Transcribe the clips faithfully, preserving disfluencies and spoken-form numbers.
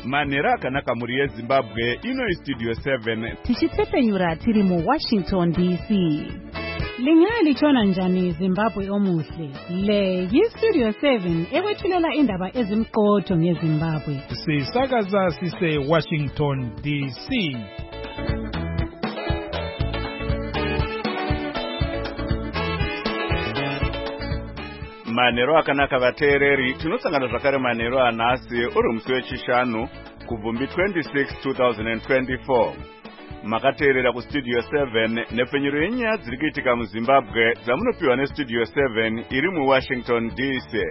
Manera akanaka muri yeZimbabwe ino Studio seven tichitsepenyura tiri mu Washington D C. Lingali chona njani Zimbabwe omuhle. Le yiStudio seven ekwethulela indaba ezimqotho ngeZimbabwe. Sisakaza sise Washington D C. Manero akanaka vateereri tinosangana zvakare manero anhasi uri musi wechishanu kubvumbi twenty-six two thousand twenty-four. Makateerera kuStudio seven nepfenyuro yenyaya dziri kuitika muZimbabwe dzamunopiwa neStudio seven iri muWashington D C.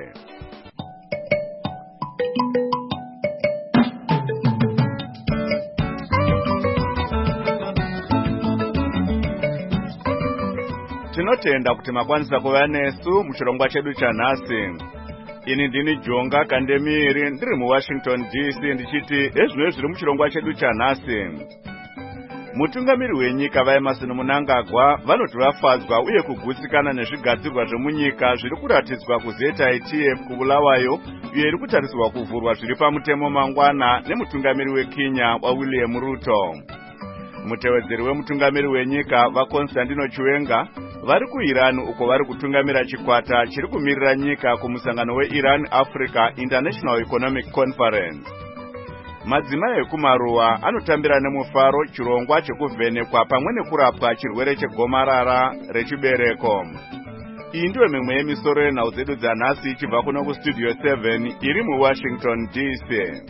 Tinotenda kuti makwanisa kuva nesu muchirongwa chedu chanhasi. Ini ndini Jonga Kandemiri ndiri muWashington D C ndichiti ezvino zviri muchirongwa chedu chanhasi. Mutungamiri wenyika vaEmerson Mnangagwa vanoti vafadzwa uye kugutsikana nezvigadzirwa zvemunyika zviri kuratidzwa kuZ I T F kuBulawayo uye iri kutarisirwa kuvhurwa zviri pamutemo mangwana nemutungamiri weKenya waWilliam Ruto. Mutevedzeri wemutungamiri wenyika vaConstantino Chiwenga vari kuIran uko vari kutungamira chikwata chiri kumirira nyika kumusangano weIran Africa International Economic Conference. Madzimai ekumaruwa anotambira nemufaro chirongwa chekuvhenekwa pamwe nekurapwa chirwere chegomarara rechibereko. Iyi ndiyo mimwe yemisoro yenhau dzedu dzanhasi ichibva kuno kuStudio seven iri muWashington D C.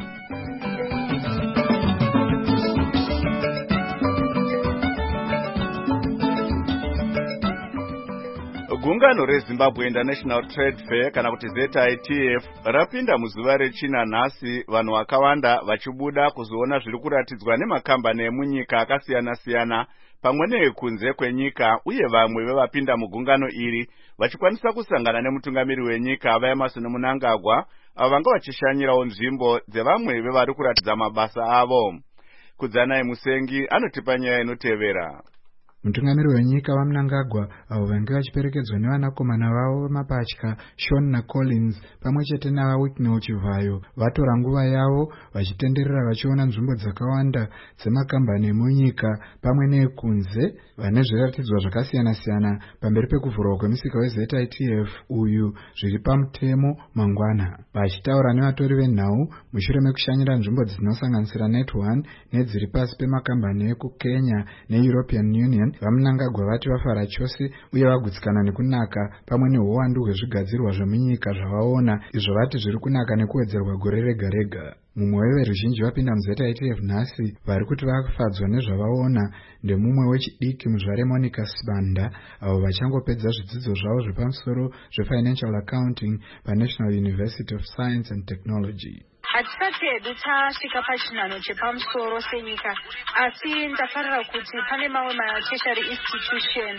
Gungano reZimbabwe International Trade Fair kana kuti Z I T F rapinda muzuva rechina nhasi, vanhu vakawanda vachibuda kuzoona zviri kuratidzwa nemakambani emunyika akasiyana-siyana pamwe neekunze kwenyika, uye vamwe vevapinda mugungano iri vachikwanisa kusangana nemutungamiri wenyika vaEmerson Mnangagwa avo vanga vachishanyirawo nzvimbo dzevamwe vevari kuratidza mabasa avo. Kudzanai Musengi anotipa nyaya inotevera. Mutungamiri wenyika vaMnangagwa avo vange vachiperekedzwa nevanakomana vavo vemapatya Sean naCollins pamwe chete navaWicknell Chivayo vatora nguva yavo vachitenderera vachiona nzvimbo dzakawanda dzemakambani emunyika pamwe neekunze vane zviratidzwa zvakasiyana-siyana pamberi pekuvhurwa kwemusika weZ I T F uyu zviri pamutemo mangwana. Vachitaura nevatori venhau mushure mekushanyira nzvimbo dzinosanganisira Net one nedziri pasi pemakambani ekuKenya neEuropean Union, vaMnangagwa vati vafara chose uye vagutsikana nekunaka pamwe neuwandu hwezvigadzirwa zvemunyika zvavaona, izvo vati zviri kunaka nekuwedzerwa gore rega rega. Mumwe weveruzhinji vapinda muZ I T F nhasi vari kuti vafadzwa nezvavaona ndemumwe wechidiki muzvare Monica Sibanda avo vachangopedza zvidzidzo zvavo zvepamusoro zveFinancial Accounting paNational University of Science and Technology. Hatisati hedu tasvika pachinhano chepamusoro senyika, asi ndafarira kuti pane mamwe ma-tertiary institution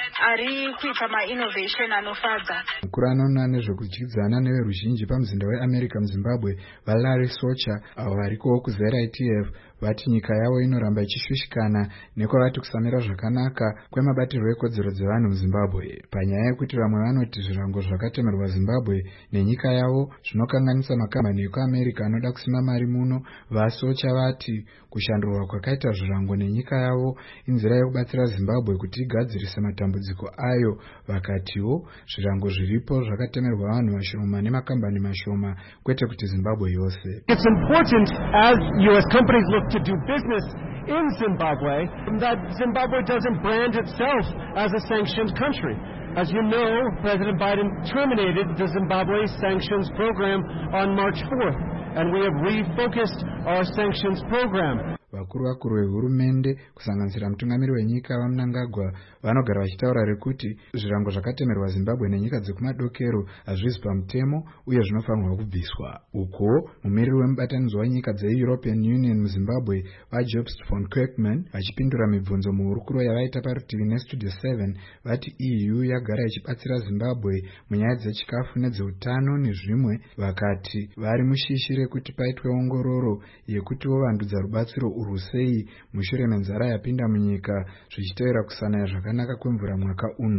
ari kuita ma-innovation anofadza. Mukuru anoona nezvekudyidzana neveruzhinji pamuzinda weAmerica muZimbabwe vaLarry Socha avo varikowo kuZ I T F vati nyika yavo inoramba ichishushikana nekwavati kusamira zvakanaka kwemabatirwo ekodzero dzevanhu muZimbabwe. Panyaya yekuti vamwe vanoti zvirango zvakatemerwa Zimbabwe nenyika yavo zvinokanganisa makambani ekuAmerica anoda kusima mari muno, vaSocha vati kushandurwa kwakaita zvirango nenyika yavo inzira yekubatsira Zimbabwe kuti igadzirise matambudziko ayo. Vakatiwo zvirango zviripo zvakatemerwa vanhu vashoma nemakambani mashoma, kwete kuti Zimbabwe yose. It's important as U S companies look to do business in Zimbabwe that Zimbabwe doesn't brand itself as a sanctioned country. As you know, President Biden terminated the Zimbabwe sanctions program on March fourth, and we have refocused our sanctions program. Vakuru vakuru vehurumende kusanganisira mutungamiri wenyika vaMnangagwa vanogara vachitaura rekuti zvirango zvakatemerwa Zimbabwe nenyika dzekumadokero hazvisi pamutemo uye zvinofanirwa kubviswa. Uko mumiriri wemubatanidzwa wenyika dzeEuropean Union muZimbabwe vaJobst von Kirkman vachipindura mibvunzo muhurukuro yavaita parutivi neStudio seven vati E U yagara ichibatsira Zimbabwe munyaya dzechikafu nedzeutano nezvimwe, vakati vari mushishi rekuti paitwe ongororo yekuti vovandudza rubatsiro urusei mushure menzara yapinda munyika zvichitevera kusanaya zvakanaka kwemvura mwaka uno.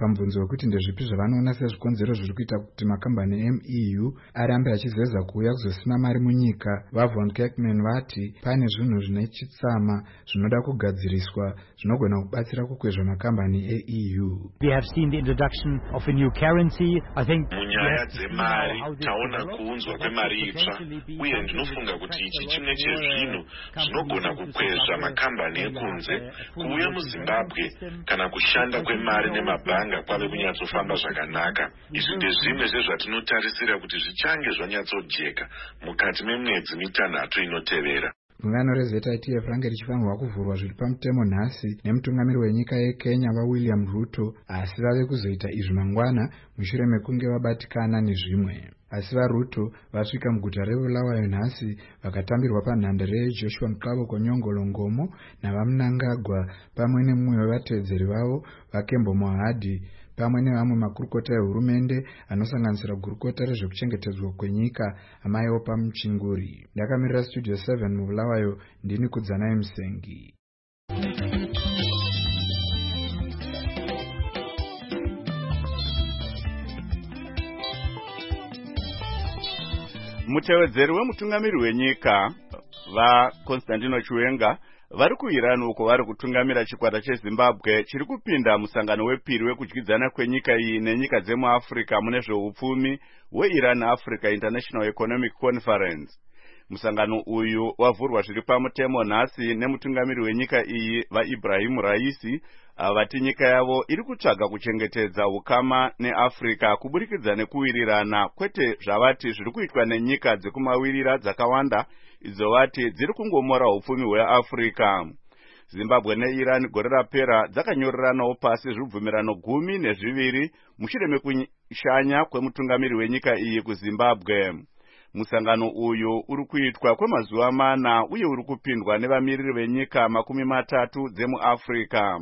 pamubvunzo wekuti ndezvipi zvavanoona sezvikonzero zviri kuita kuti makambani E M E U arambe achizeza kuuya kuzosima mari munyika, vaVon Kerkman vati pane zvinhu zvine chitsama zvinoda kugadziriswa zvinogona kubatsira kukwezva makambani E M E U. We have seen the introduction of a new currency. I think munyaya dzemari taona kuunzwa kwemari itsva, uye ndinofunga kuti ichi chimwe chezvinhu zvinogona kukwezva makambani ekunze kuuya muZimbabwe kana kushanda kwemari nemabhanga kwave kunyatsofamba zvakanaka. Izvi ndezvimwe zvezvatinotarisira kuti zvichange zvanyatsojeka mukati memwedzi mitanhatu inotevera. Gungano reZ I T F range richifanirwa kuvhurwa zviri pamutemo nhasi nemutungamiri wenyika yeKenya vaWilliam Ruto, asi vave kuzoita izvi mangwana mushure mekunge vabatikana nezvimwe. Asi vaRuto vasvika muguta reBulawayo nhasi vakatambirwa panhandare yeJoshua Mqaboko Nyongolo Ngomo navaMnangagwa pamwe nemumwe wevatevedzeri vavo vaKembo Mohadi pamwe nevamwe makurukota ehurumende anosanganisira gurukota rezvekuchengetedzwa kwenyika Amai Opa Muchinguri. Ndakamirira Studio seven muBulawayo, ndini Kudzanai Musengi. Mutevedzeri wemutungamiri wenyika vaConstantino Chiwenga vari kuIran uko vari kutungamira chikwata cheZimbabwe chiri kupinda musangano wepiri wekudyidzana kwenyika iyi nenyika dzemuAfrica mune zveupfumi weIran Africa International Economic Conference. Musangano uyu wavhurwa zviri pamutemo nhasi nemutungamiri wenyika iyi vaIbrahim Raisi vati nyika yavo iri kutsvaga kuchengetedza ukama neAfrica kuburikidza nekuwirirana, kwete zvavati zviri kuitwa nenyika dzekumawirira dzakawanda idzo vati dziri kungomora upfumi hweAfrica. Zimbabwe neIran gore rapera dzakanyoreranawo pasi zvibvumirano gumi nezviviri mushure mekushanya kwemutungamiri wenyika iyi kuZimbabwe. Musangano uyu uri kuitwa kwemazuva mana uye uri kupindwa nevamiriri venyika makumi matatu dzemuAfrica.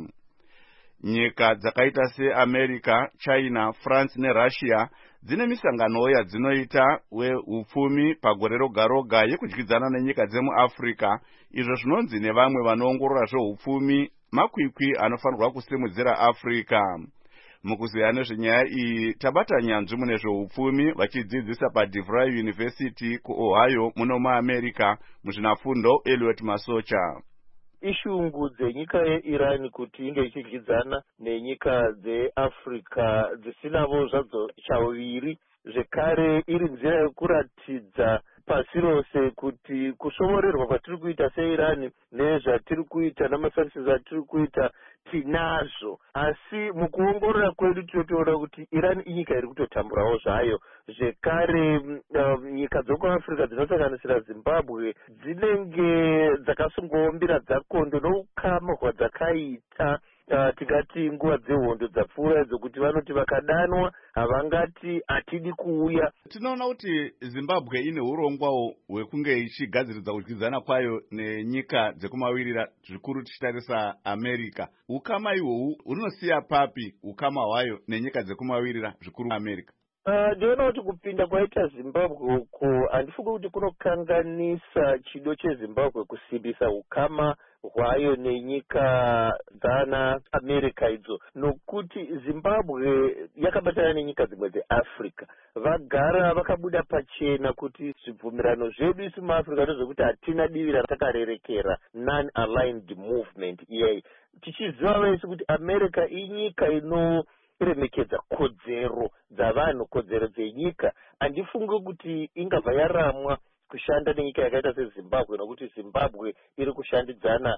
Nyika dzakaita seAmerica, China, France neRussia dzine misangano yadzinoita weupfumi pagore roga roga yekudyidzana nenyika dzemuAfrica, izvo zvinonzi nevamwe vanoongorora zveupfumi makwikwi anofanirwa kusimudzira Africa. Mukuziya nezvenyaya iyi tabata nyanzvi mune zveupfumi vachidzidzisa paDeVry University kuOhio muno muAmerica muzvinafundo Elliot Masocha. Ishungu dzenyika yeIran kuti inge ichidyidzana nenyika dzeAfrica dzisinavo zvadzo chaviri, zvekare iri nzira yekuratidza pasi rose kuti kushovorerwa kwatiri kuita seIran nezvatiri kuita namasanctions atiri kuita tinazvo, asi mukuongorora kwedu tinotoona kuti Iran inyika iri kutotamburawo zvayo. Zvekare uh, nyika dzokuAfrica dzinosanganisira Zimbabwe dzinenge dzakasungoombira dzakondo noukama hwadzakaita uh, tikati nguva dzehondo dzapfuura idzo kuti vanoti vakadanwa havangati hatidi kuuya. Tinoona kuti Zimbabwe ine urongwawo hwekunge ichigadziridza kudyidzana kwayo nenyika dzekumawirira, zvikuru tichitarisa America. Ukama ihwohu hunosiya papi ukama hwayo nenyika dzekumawirira, zvikuru America? Ndiona kuti kupinda kwaita Zimbabwe uko handifungi kuti kunokanganisa chido cheZimbabwe kusimbisa ukama hwayo nenyika dzana America idzo, nokuti Zimbabwe yakabatana nenyika dzimwe dzeAfrica. Vagara vakabuda pachena kuti zvibvumirano zvedu isi muAfrica ndozvekuti hatina divi ratakarerekera, non-aligned movement iyai, tichiziva vese kuti America inyika ino remekedza kodzero dzavanhu, kodzero dzenyika. Handifungi kuti ingabva yaramwa kushanda nenyika yakaita seZimbabwe, nokuti Zimbabwe iri kushandidzana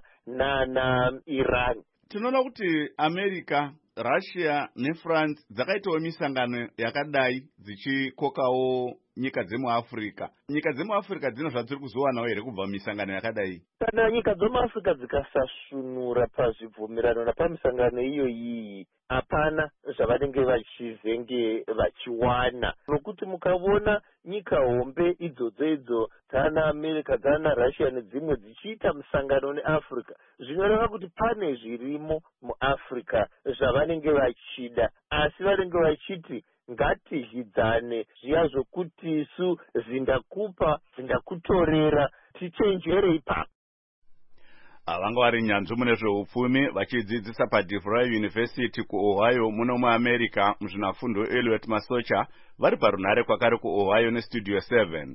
nana Iran. Tinoona kuti America, Russia neFrance dzakaitawo misangano yakadai dzichikokawo nyika dzemuAfrica. Nyika dzemuAfrica dzino zvadziri kuzowanawo here kubva misangano yakadai? Kana nyika dzemuAfrica dzikasasvinura pazvibvumirano napamisangano iyo iyi, hapana zvavanenge vachizenge vachiwana, nokuti mukaona nyika hombe idzodzo idzo dzana America, dzana Russia nedzimwe dzichiita misangano neAfrica, zvinoreva kuti pane zvirimo muAfrica zvavanenge vachida, asi vanenge vachiti ngatizhidzane zviya zvokuti isu zindakupa zindakutorera tichenjere ipapo. Avanga vari nyanzvi mune zveupfumi vachidzidzisa paDeVry University kuOhio muno muAmerica muzvinafundo Elliot Masocha vari parunhare kwakare kuOhio neStudio seven.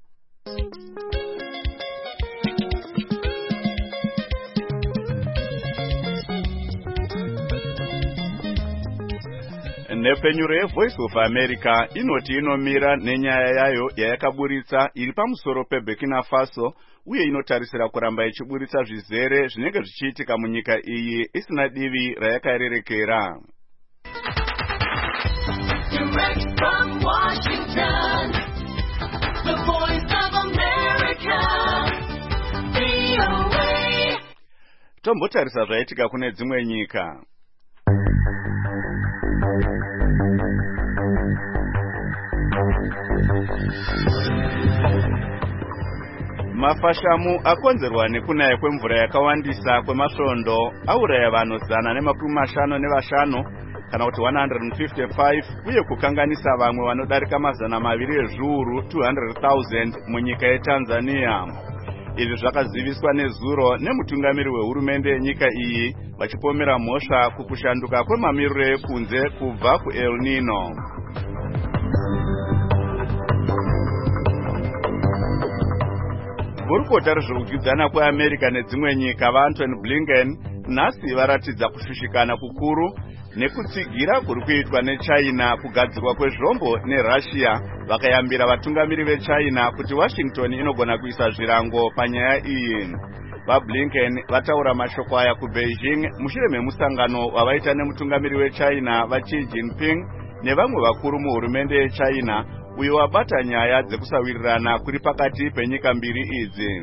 Nepfenyuro yeVoice of America inoti inomira nenyaya yayo yayakaburitsa iri pamusoro peBurkina Faso uye inotarisira kuramba ichiburitsa zvizere zvinenge zvichiitika munyika iyi isina divi rayakarerekera. Direct from Washington, the Voice of America, V O A. Tombotarisa zvaitika kune dzimwe nyika. Mafashamu akonzerwa nekunaya kwemvura yakawandisa kwemasvondo auraya vanhu zana nemakumi mashanu nevashanu kana kuti one hundred fifty-five uye kukanganisa vamwe vanodarika mazana maviri ezviuru two hundred thousand munyika yeTanzania. Izvi zvakaziviswa nezuro nemutungamiri wehurumende yenyika iyi vachipomera mhosva kukushanduka kwemamiriro ekunze kubva kuEl Nino. Gurukota rezveukidzana kweAmerica nedzimwe nyika vaAntony Blinken nhasi varatidza kushushikana kukuru nekutsigira kuri kuitwa neChina kugadzirwa kwezvombo neRussia, vakayambira vatungamiri veChina kuti Washington inogona kuisa zvirango panyaya iyi. VaBlinken vataura mashoko aya kuBeijing mushure memusangano wavaita nemutungamiri weChina vaXi Jinping nevamwe vakuru muhurumende yeChina uyo wabata nyaya dzekusawirirana kuri pakati penyika mbiri idzi.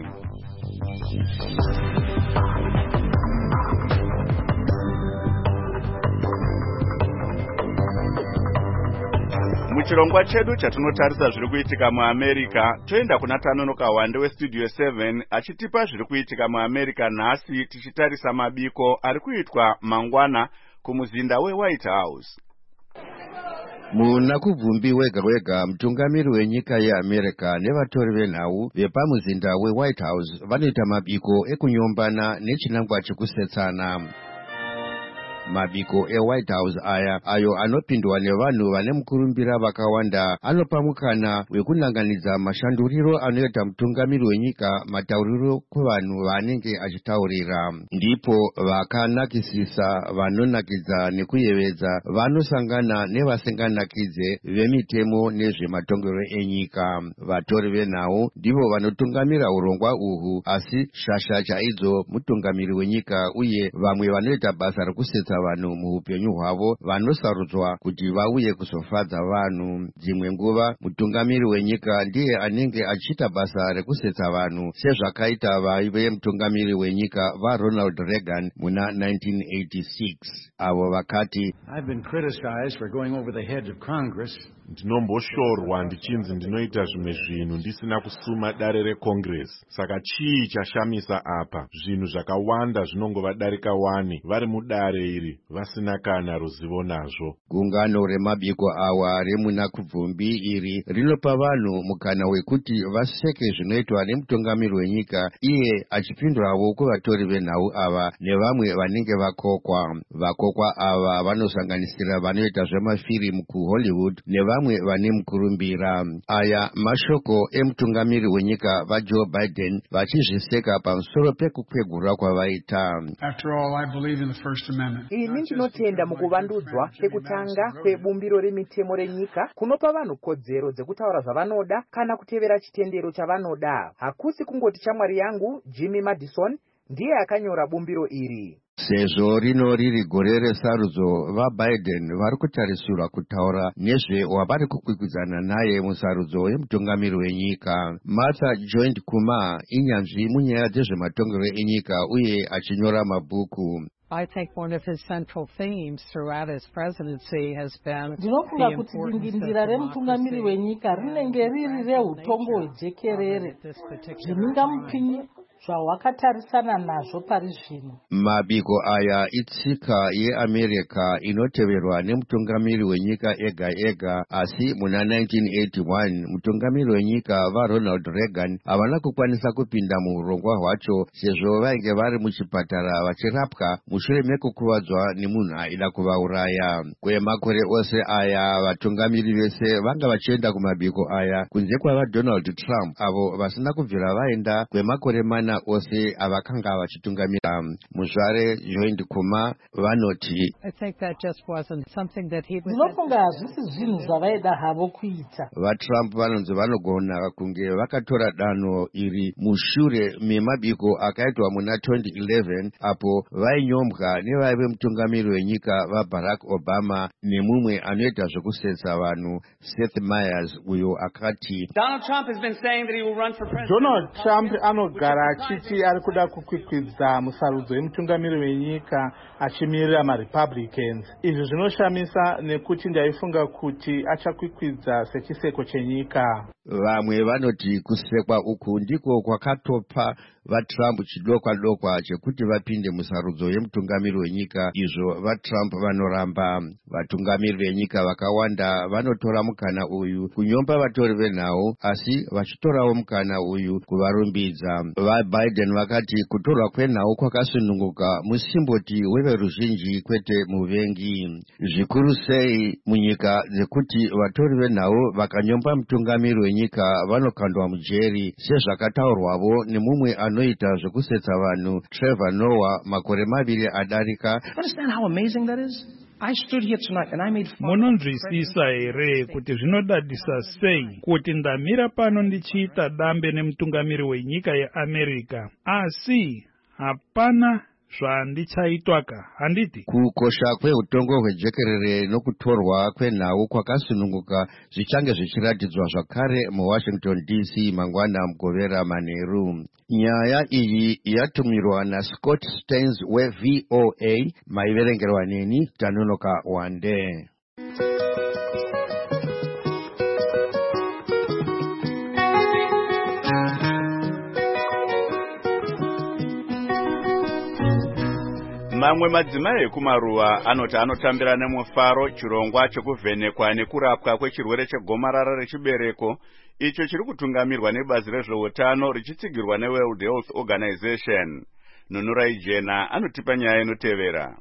Muchirongwa chedu chatinotarisa zviri kuitika muAmerica, toenda kuna Tanonoka Wande weStudio seven achitipa zviri kuitika muAmerica nhasi tichitarisa mabiko ari kuitwa mangwana kumuzinda weWhite House. Muna kubvumbi wega wega mutungamiri wenyika yeAmerica nevatori venhau vepamuzinda weWhite House vanoita mabiko ekunyombana nechinangwa chekusetsana. Mabiko eWhite House aya ayo anopindwa nevanhu vane mukurumbira vakawanda anopa mukana wekunanganidza mashanduriro anoita mutungamiri wenyika matauriro kuvanhu vanenge achitaurira. Ndipo vakanakisisa, vanonakidza nekuyevedza vanosangana nevasinganakidze vemitemo nezvematongero enyika. Vatori venhau ndivo vanotungamira urongwa uhu, asi shasha chaidzo mutungamiri wenyika uye vamwe vanoita basa rekusetsa vanhu muupenyu hwavo vanosarudzwa kuti vauye kuzofadza vanhu. Dzimwe nguva mutungamiri wenyika ndiye anenge achiita basa rekusetsa vanhu, sezvakaita vaive mutungamiri wenyika vaRonald Reagan muna nineteen eighty-six. Avo vakati, I've been criticized for going over the heads of Congress. Ndinomboshorwa ndichinzi ndinoita zvimwe zvinhu ndisina kusuma dare reCongress. Saka chii chashamisa apa? Zvinhu zvakawanda zvinongovadarika wani vari mudare iri vasina kana ruzivo nazvo. Gungano remabiko awa remuna kubvumbi iri rinopa vanhu mukana wekuti vaseke zvinoitwa nemutungamiri wenyika, iye achipindurawo kuvatori venhau ava nevamwe vanenge vakokwa. Vakokwa ava vanosanganisira vanoita zvemafirimu kuHollywood nevamwe vane mukurumbira. Aya mashoko emutungamiri wenyika vaJoe Biden vachizviseka pamusoro pekukwegura kwavaita. After all, I believe in the First Amendment. Ini ndinotenda mukuvandudzwa kwekutanga kwebumbiro remitemo renyika kunopa vanhu kodzero dzekutaura zvavanoda kana kutevera chitendero chavanoda. Hakusi kungoti shamwari yangu Jimmy Madison ndiye akanyora bumbiro iri. Sezvo rino riri gore resarudzo, vaBiden vari kutarisirwa kutaura nezve wavari kukwikwidzana naye musarudzo yemutungamiri wenyika. Martha Joint Kumar inyanzvi munyaya dzezvematongero enyika uye achinyora mabhuku. I think one of his central themes throughout his presidency has been ndinofunga kuti dingindira remutungamiri wenyika rinenge riri reutongo hwejekerere, zvimingamupinyi, zvahwakatarisana nazvo pari zvino. Mabiko aya itsika yeAmerica inoteverwa nemutungamiri wenyika ega ega, asi muna nineteen eighty-one mutungamiri wenyika vaRonald Reagan havana kukwanisa kupinda muurongwa hwacho sezvo vainge vari muchipatara vachirapwa mushure mekukuvadzwa nemunhu aida kuvauraya. Kwemakore ose aya vatungamiri vese vanga vachienda kumabiko aya kunze kwava Donald Trump avo vasina kubvira vaenda kwemakore mana ose avakanga vachitungamira. Muzvare Joint Kuma vanoti I think that just wasn't something that he was. Ndinofunga hazvisi zvinhu zvavaida havo kuita. VaTrump vanonzi vanogona kunge vakatora danho iri mushure memabiko akaitwa muna twenty eleven apo vainyombwa nevaive mutungamiri wenyika vaBarack Obama nemumwe anoita zvekusetsa vanhu Seth Meyers uyo akati Donald Trump has been saying that he will run for president. Donald Trump anogara achiti ari kuda kukwikwidza musarudzo wemutungamiri wenyika achimirira maRepublicans. Izvi zvinoshamisa nekuti ndaifunga kuti achakwikwidza sechiseko chenyika. Vamwe vanoti kusekwa uku ndiko kwakatopa vaTrump chidokwa dokwa chekuti vapinde musarudzo yemutungamiri wenyika, izvo vaTrump vanoramba. Vatungamiri venyika vakawanda vanotora mukana uyu kunyomba vatori venhau, asi vachitorawo mukana uyu kuvarumbidza. VaBiden vakati kutorwa kwenhau kwakasununguka musimboti weveruzhinji kwete muvengi. Zvikuru sei munyika dzekuti vatori venhau vakanyomba mutungamiri wenyika vanokandwa mujeri, sezvakataurwavo nemumwe anoita zvekusetsa vanhu Trevor Noah makore maviri adarika. Understand how amazing that is? I stood here tonight and I made fun. Munonzwisisa here kuti zvinodadisa sei kuti ndamira pano ndichiita dambe nemutungamiri wenyika yeAmerica, asi hapana zvandichaitwaka, handiti? Kukosha kweutongo hwejekerere nokutorwa kwenhau kwakasununguka zvichange zvichiratidzwa zvakare muWashington D C mangwana mugovera manheru. Nyaya iyi yatumirwa naScott Stearns weV O A, maiverengerwa neni Tanonoka Wande. Mamwe madzimai ekumaruwa anoti anotambira nemufaro chirongwa chekuvhenekwa nekurapwa kwechirwere chegomarara rechibereko, icho chiri kutungamirwa nebazi rezveutano richitsigirwa neWorld Health Organization. Nunurai Jena anotipa nyaya inotevera.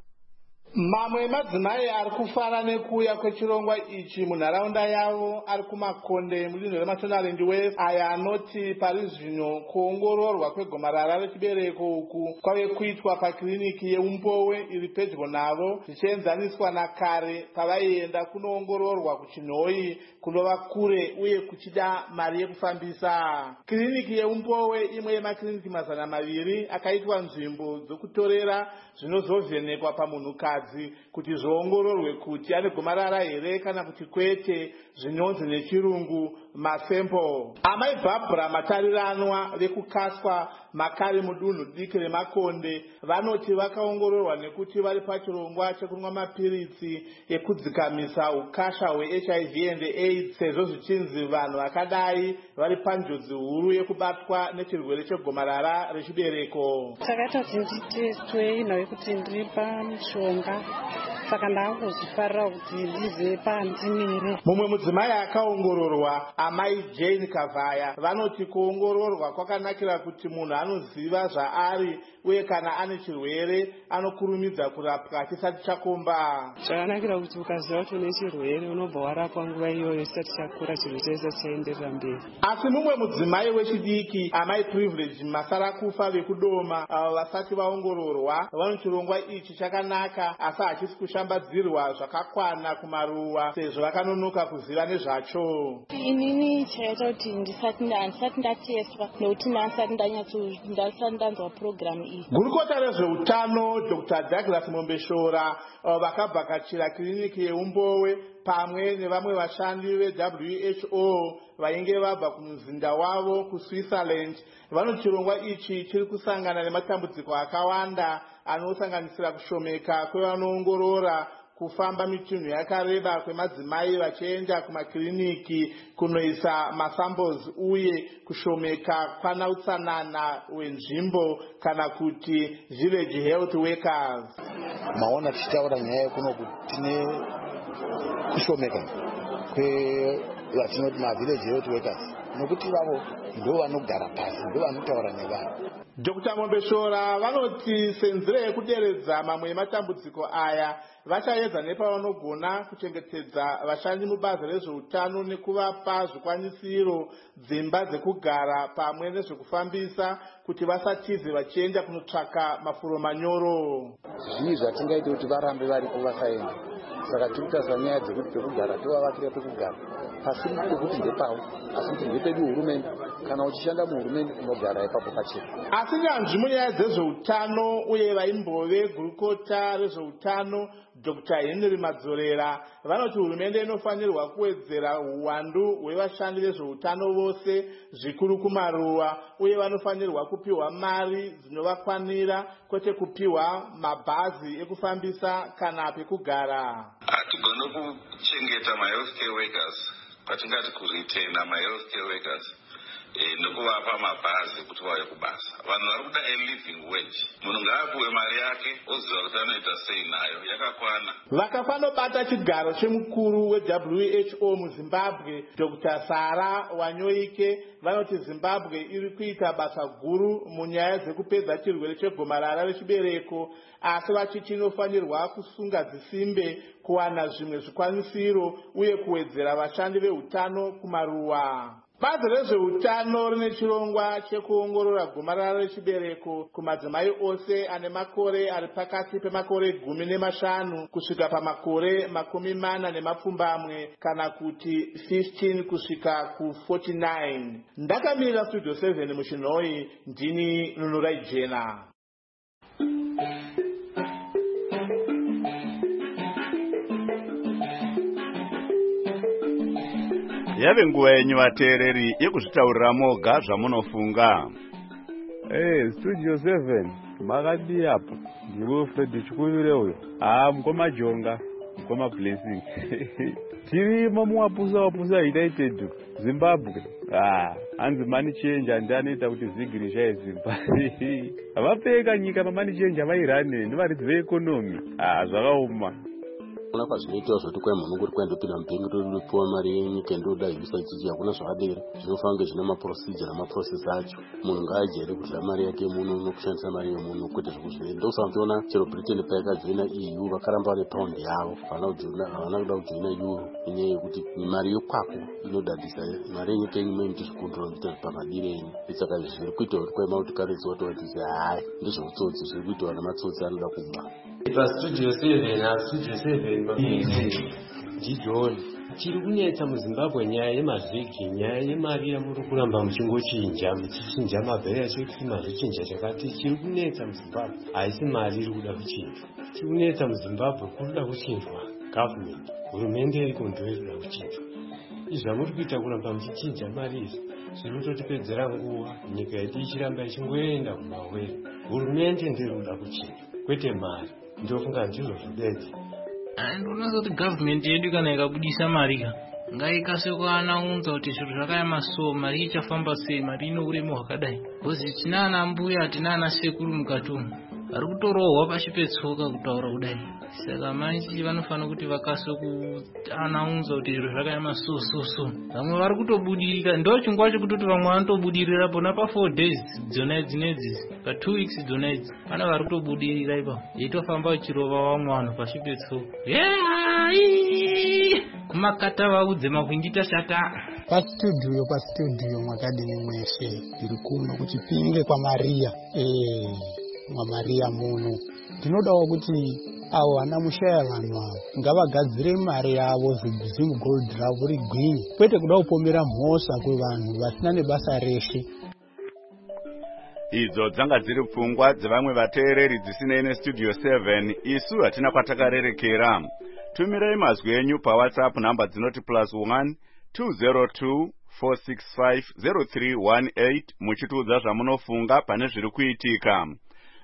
Mamwe madzimai ari kufara nekuuya kwechirongwa ichi munharaunda yavo ari kumakonde mudunhu reMashonaland West, aya anoti pari zvino kuongororwa kwegomarara rechibereko uku kwave kuitwa pakiriniki yeumbowe iri pedyo navo, zvichienzaniswa nakare pavaienda kunoongororwa kuchinhoi kunova kure uye kuchida mari yekufambisa. Kiriniki yeumbowe imwe yemakiriniki mazana maviri akaitwa nzvimbo dzokutorera zvinozovhenekwa pamunhukadzi kuti zvoongororwe kuti ane gomarara here kana kuti kwete, zvinonzi nechirungu masample. Amai Barbara Matariranwa vekukaswa makare mudunhu diki reMakonde vanoti vakaongororwa nekuti vari pachirongwa chekunwa mapiritsi ekudzikamisa ukasha hweH I V and AIDS, sezvo zvichinzi vanhu vakadai vari panjodzi huru yekubatwa nechirwere chegomarara rechibereko. Takati nditestwe inhau yekuti ndiri pamushonga, saka ndakuzvifarira kuti ndizive pandimire. Mumwe mudzimai akaongororwa, amai Jane Kavaya, vanoti kuongororwa kwakanakira kuti munhu anoziva zvaari uye kana ane chirwere anokurumidza kurapwa chisati chakomba. Zvakanakira kuti ukaziva kuti une chirwere unobva warapwa nguva iyoyo chisati chakura, chirwere chese chienderera mberi. Asi mumwe mudzimai wechidiki, amai Privilege Masarakufa vekudoma, avo vasati vaongororwa, vanoti chirongwa ichi chakanaka asi hachisi kushambadzirwa zvakakwana kumaruwa sezvo vakanonoka kuziva nezvacho. Inini chaita kuti ndisati ndateswa nekuti ndasati ndanzwa programu iyi. Gurukota rezveutano Doctor Douglas Mombeshora vakabvakachira kiriniki yeumbowe pamwe nevamwe vashandi veW H O vainge vabva kumuzinda wavo kuSwitzerland vanoti chirongwa ichi chiri kusangana nematambudziko akawanda anosanganisira kushomeka kwevanoongorora, kufamba mitunhu yakareba kwemadzimai vachienda kumakiriniki kunoisa masamples uye kushomeka kwana utsanana wenzvimbo kana kuti village health workers. Maona tichitaura nyaya yekunoku tine kushomeka kwevatinoti mavillage health workers nokuti vavo ndo vanogara pasi, ndo vanotaura nevanhu. Doctor Mombeshora vanoti senzira yekuderedza mamwe ematambudziko aya vachaedza nepavanogona kuchengetedza vashandi mubazi rezveutano nekuvapa zvikwanisiro, dzimba dzekugara pamwe nezvekufambisa kuti vasatize vachienda kunotsvaka mafuro manyoro. Zvii zvatingaita kuti varambe varipo vasaenda. Saka tirikutaura nyaya dzekuti pekugara tovavakira pekugara pasi pekuti ndepavo asi kuti ndepedu hurumende. Kana uchishanda muhurumende unogara ipapo pachena. Asi nyanzvi munyaya dzezveutano uye vaimbove gurukota rezveutano Doctor Henry Madzorera vanoti hurumende inofanirwa kuwedzera uwandu hwevashandi vezveutano vose zvikuru kumaruwa uye vanofanirwa kupiwa mari dzinovakwanira kwete kupiwa mabhazi ekufambisa kana pekugara. Hatigone kuchengeta ma healthcare workers patingati kuritena ma healthcare workers nekuvapa mabhazi kuti vauye kubasa. Vanhu vari kuda a living wage. Munhu ngaapiwe mari yake oziva kuti anoita sei nayo yakakwana. Vakafanobata chigaro chemukuru we-W H O muZimbabwe Doctor Sara Wanyoike vanoti Zimbabwe iri kuita basa guru munyaya dzekupedza chirwere chegomarara rechibereko, asi vachiti inofanirwa kusunga dzisimbe kuwana zvimwe zvikwanisiro uye kuwedzera vashandi veutano kumaruwa. Bazi rezveutano rine chirongwa chekuongorora gomarara rechibereko kumadzimai ose ane makore ari pakati pemakore gumi nemashanu kusvika pamakore makumi mana nemapfumbamwe kana kuti fifteen kusvika ku forty-nine. Ndakamira Studio seven muChinoi, ndini Nunurai Jena. Yave nguva yenyu vateereri yekuzvitaurira moga zvamunofunga. Eh, Studio seven makadi apo ndiwe Fred Chikuyure uyo. Ah, mkoma Jonga, mkoma Blessing. Tirimo muwapusa wapusa United Zimbabwe. Ah, anzi money change andanoita kuti zvigirisha yeZimbabwe. Vapeka nyika pamani change avairane ndivaridzi veekonomi. Ah, zvakaoma. Unapa zvinoitwa zvoti kwai munhu kuri kuenda kupinda mupengo topiwa mari yenyika ndoda ibisa ichichi hakuna zvakadero. Zvinofanira zvine maprocedure namaprocess acho. Munhu ngaajere kudya mari yake muno nokushandisa mari yemunhu kwete zvekuzvienda. Ndokusanotiona chero Britain paikajoina E U vakaramba vane paundi yavo havana kuda kujoina euro inyaya yekuti mari yokwako inodadisa, mari yenyika imwe inotozvikontrola kuita pamadiro enyu. Saka zviri kuita kuti kwai mautikarensi watowatisi hai ndezveutsotsi zviri kuitwa namatsotsi anoda kuba. Studio seven, Studio seven, John. Chiri kunetsa muZimbabwe nyaya yemazvigi, nyaya yemari yamuri kuramba muchingochinja, muchichinja mabhero achikuti mazvichinja chakati. Chiri kunetsa muZimbabwe haisi mari iri kuda kuchinjwa. Chiri kunetsa muZimbabwe kuri kuda kuchinjwa government. Hurumende iriko ndo iri kuda kuchinjwa. Izvi zvamuri kuita kuramba muchichinja mari izvi zviri kutotipedzera nguva, nyika yedu ichiramba ichingoenda kumawere. Hurumende ndiyo iri kuda kuchinjwa kwete mari. Ndofunga ndizvo zvidedzi. Ndinoona kuti government yedu kana ikabudisa mari ngaikase kuanaunza kuti zviro zvakayama so, mari ichafamba sei, mari ine uremu hwakadai. Because tina ana mbuya tina ana sekuru mukatumu vari kutorohwa pashi petsoka kutaura kudai. Saka manje vanofanira kuti vakase kuanaunza kuti zviro zvakayama so so so. Vamwe vari kutobudirira, ndo chingwa chekutoti vamwe vanotobudirira pona pa four days dzona dzinedzi, pa two weeks dzona idzi. Vana vari kutobudirira ipapo eitofamba uchirova vamwe vanhu pashi petsoka. Kumakata vaudze makwingita shata. Pastudio pastudio makadini mweshe ndiri kuno kuchipinge kwa Maria. Eh, mwa Maria muno. Ndinodawo kuti avo vana mushaya vanhu avo ngavagadzire mari yavo zimu gold ravo rigwinye, kwete kuda kupomera mhosva kuvanhu vasina nebasa reshe. Idzo dzanga dziri pfungwa dzevamwe vateereri dzisinei neStudio seven. Isu hatina kwatakarerekera. Tumirai mazwi enyu paWhatsApp namba dzinoti plus one two zero two four six five zero three one eight muchitiudza zvamunofunga pane zviri kuitika.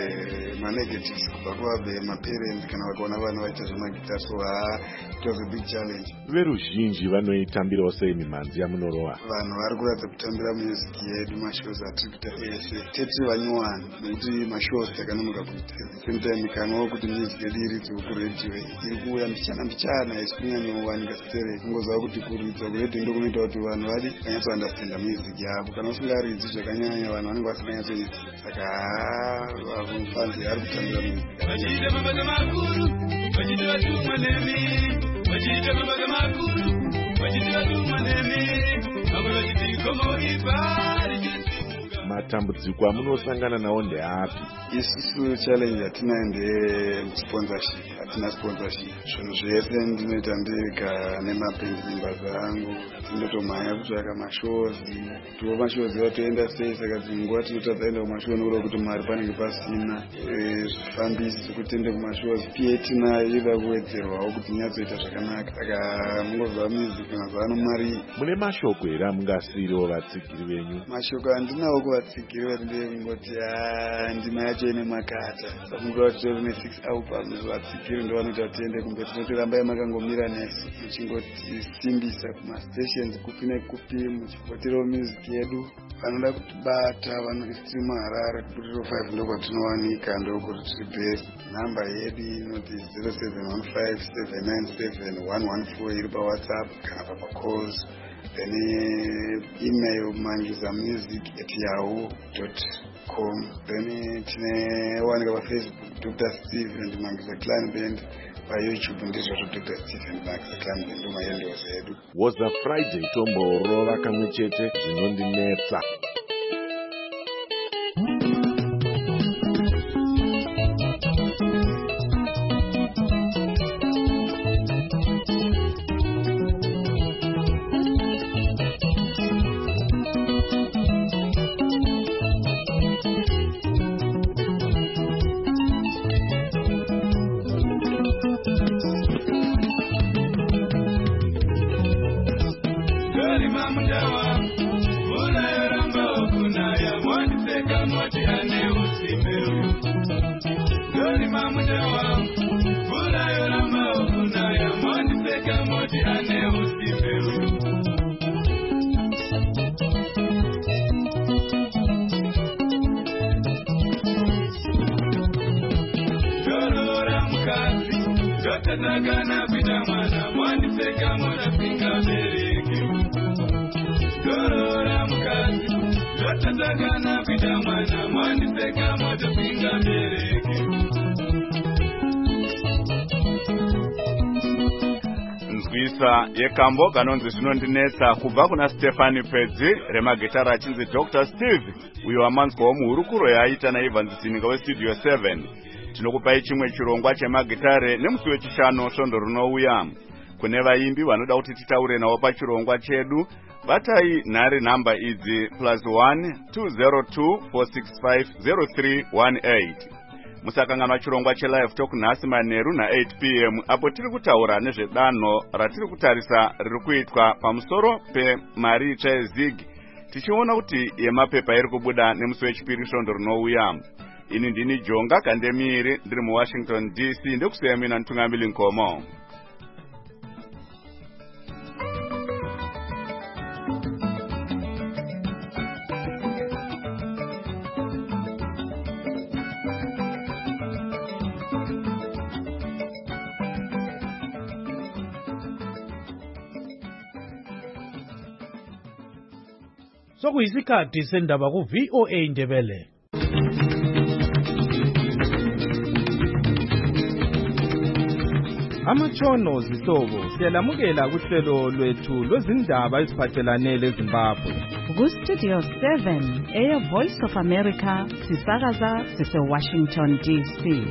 manegatives kubva kuvamaparents kana vakaona vana vaita zvemagita. So haa, it was a big challenge. Veruzhinji vanoitambirawo sei mimhanzi yamunorova? Vanhu vari kuratidza kutambira music yedu mashows atiri kuita ese tetiri vanyowani nekuti mashows takanonoka kuita. Same time kanwawo kuti music yedu iridzwe kuredio iri kuuya mbichana mbichana isi kunyanyowanika setere. Kungoziva kuti kuridzwa kuredio ndo kunoita kuti vanhu vari vanyatsoandastanda music yavo. Kana usingaridzi zvakanyanya vanhu vanenge vasinganyatsoidzi. Saka haa, vafanzi ari kutambira music. Vachite mabasa makuru, vachite vatumwa nemi, vachite mabasa makuru, vachite vatumwa nemi, vamwe vachiti komoibari. Matambudziko amunosangana nawo ndeapi? Isusu challenge hatinayo ndesponsorship, hatina sponsorship. Zvinhu zvese ndinoita ndirika nemaband members angu, tindotomhanya kutsvaka mashows, tuwo mashows vatoenda sei. Saka dzimwe tinota taenda kumashow nokuda kuti mari panenge pasina, zvifambisi zvekuti tiende kumashows. Pia tinayo ida kuwedzerwawo kuti nyatsoita zvakanaka. Saka mungozva music mazuva ano mari. Mune mashoko here amungasiriwo vatsigiri venyu? Mashoko handinawo kuvatsigiri vatindengoti haa ndima yacho ine makata. Samuka titori ne-six albums vatsigiri ndo vanoita tiende kumbe tinotorambai makangomira nesu muchingotisimbisa kumastations kupi nekupi muchipoterawo music yedu. Vanoda kutibata vanoristrima Harare kuputiro five ndo kwatinowanika ndokuti tiri best. Namba yedu inoti zero seven one five seven nine seven one one four iri paWhatsApp kana papacalls. Then email mangizamusic at yahoo dot com. Then tinewanika paFacebook Doctor Steve and Mangiza Clan Band. PaYouTube ndizvo Doctor Steve and Mangiza Clan Band ndomaendewo zedu. Was a Friday tomborova kamwe chete zvinondinetsa. Takana kuita mwana mwandipeka mwana pinga bereke Gorora mukazi Takana kuita mwana mwandipeka mwana pinga bereke Nzwisa yekambo kanonzi zvinondinetsa kubva kuna Stefani Pedzi remagitara achinzi Doctor Steve uyo wamanzwawo muhurukuro yaaita naIvanzisininga westudio seven. Tinokupai chimwe chirongwa chemagitare nemusi wechishanu svondo rinouya. Kune vaimbi vanoda kuti titaure nawo pachirongwa chedu, batai nhare namba idzi plus one two zero two four six five zero three one eight. musakanganwa chirongwa chelive talk nhasi manheru na-eight p m apo tiri kutaura nezvedanho ratiri kutarisa riri kuitwa pamusoro pemari itsva yezig tichiona kuti yemapepa iri kubuda nemusi wechipiri svondo rinouya. Ini ndini Jonga Kandemiri ndiri muWashington D C ndekusiya mina Ntungamili Nkomo. Sokuyisikhathi sendaba ku V O A Ndebele. Amatshono zihlobo siyalamukela kuhlelo lwethu lwezindaba eziphathelane leZimbabwe. Ku Studio seven eya Voice of America sisakaza sise Washington D C.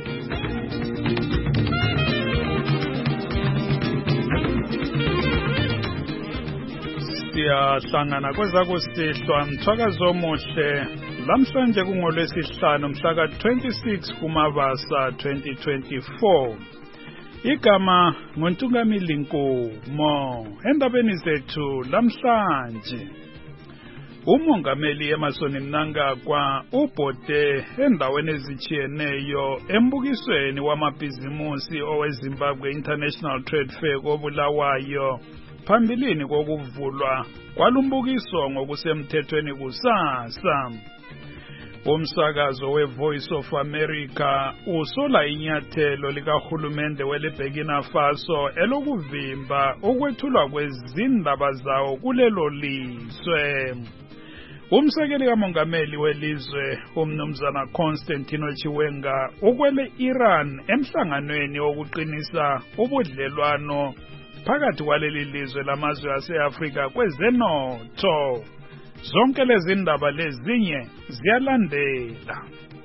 Siyahlangana kwezakusihlwa mthwakazo omuhle lamhlanje kungolwesihlanu mhla twenty-six kuMabasa twenty twenty-four. Igama ngoNtungamili Nkomo. Endabeni zethu lamhlanje umongameli Emmerson Mnangagwa ubhode endaweni ezitshiyeneyo embukisweni wamabhizimusi oweZimbabwe International Trade Fair koBulawayo phambilini kokuvulwa kwalumbukiso ngokusemthethweni kusasa. Umsakazo weVoice of America usola inyathelo likahulumende weBurkina Faso elokuvimba ukwethulwa kwezindaba zawo kulelo lizwe. Umsekeli kamongameli welizwe umnumzana Constantino Chiwenga ukwele Iran emhlanganweni wokuqinisa ubudlelwano phakathi kwaleli lizwe lamazwe ase-Afrika kwezenotho. Zonke lezi ndaba lezinye ziyalandela.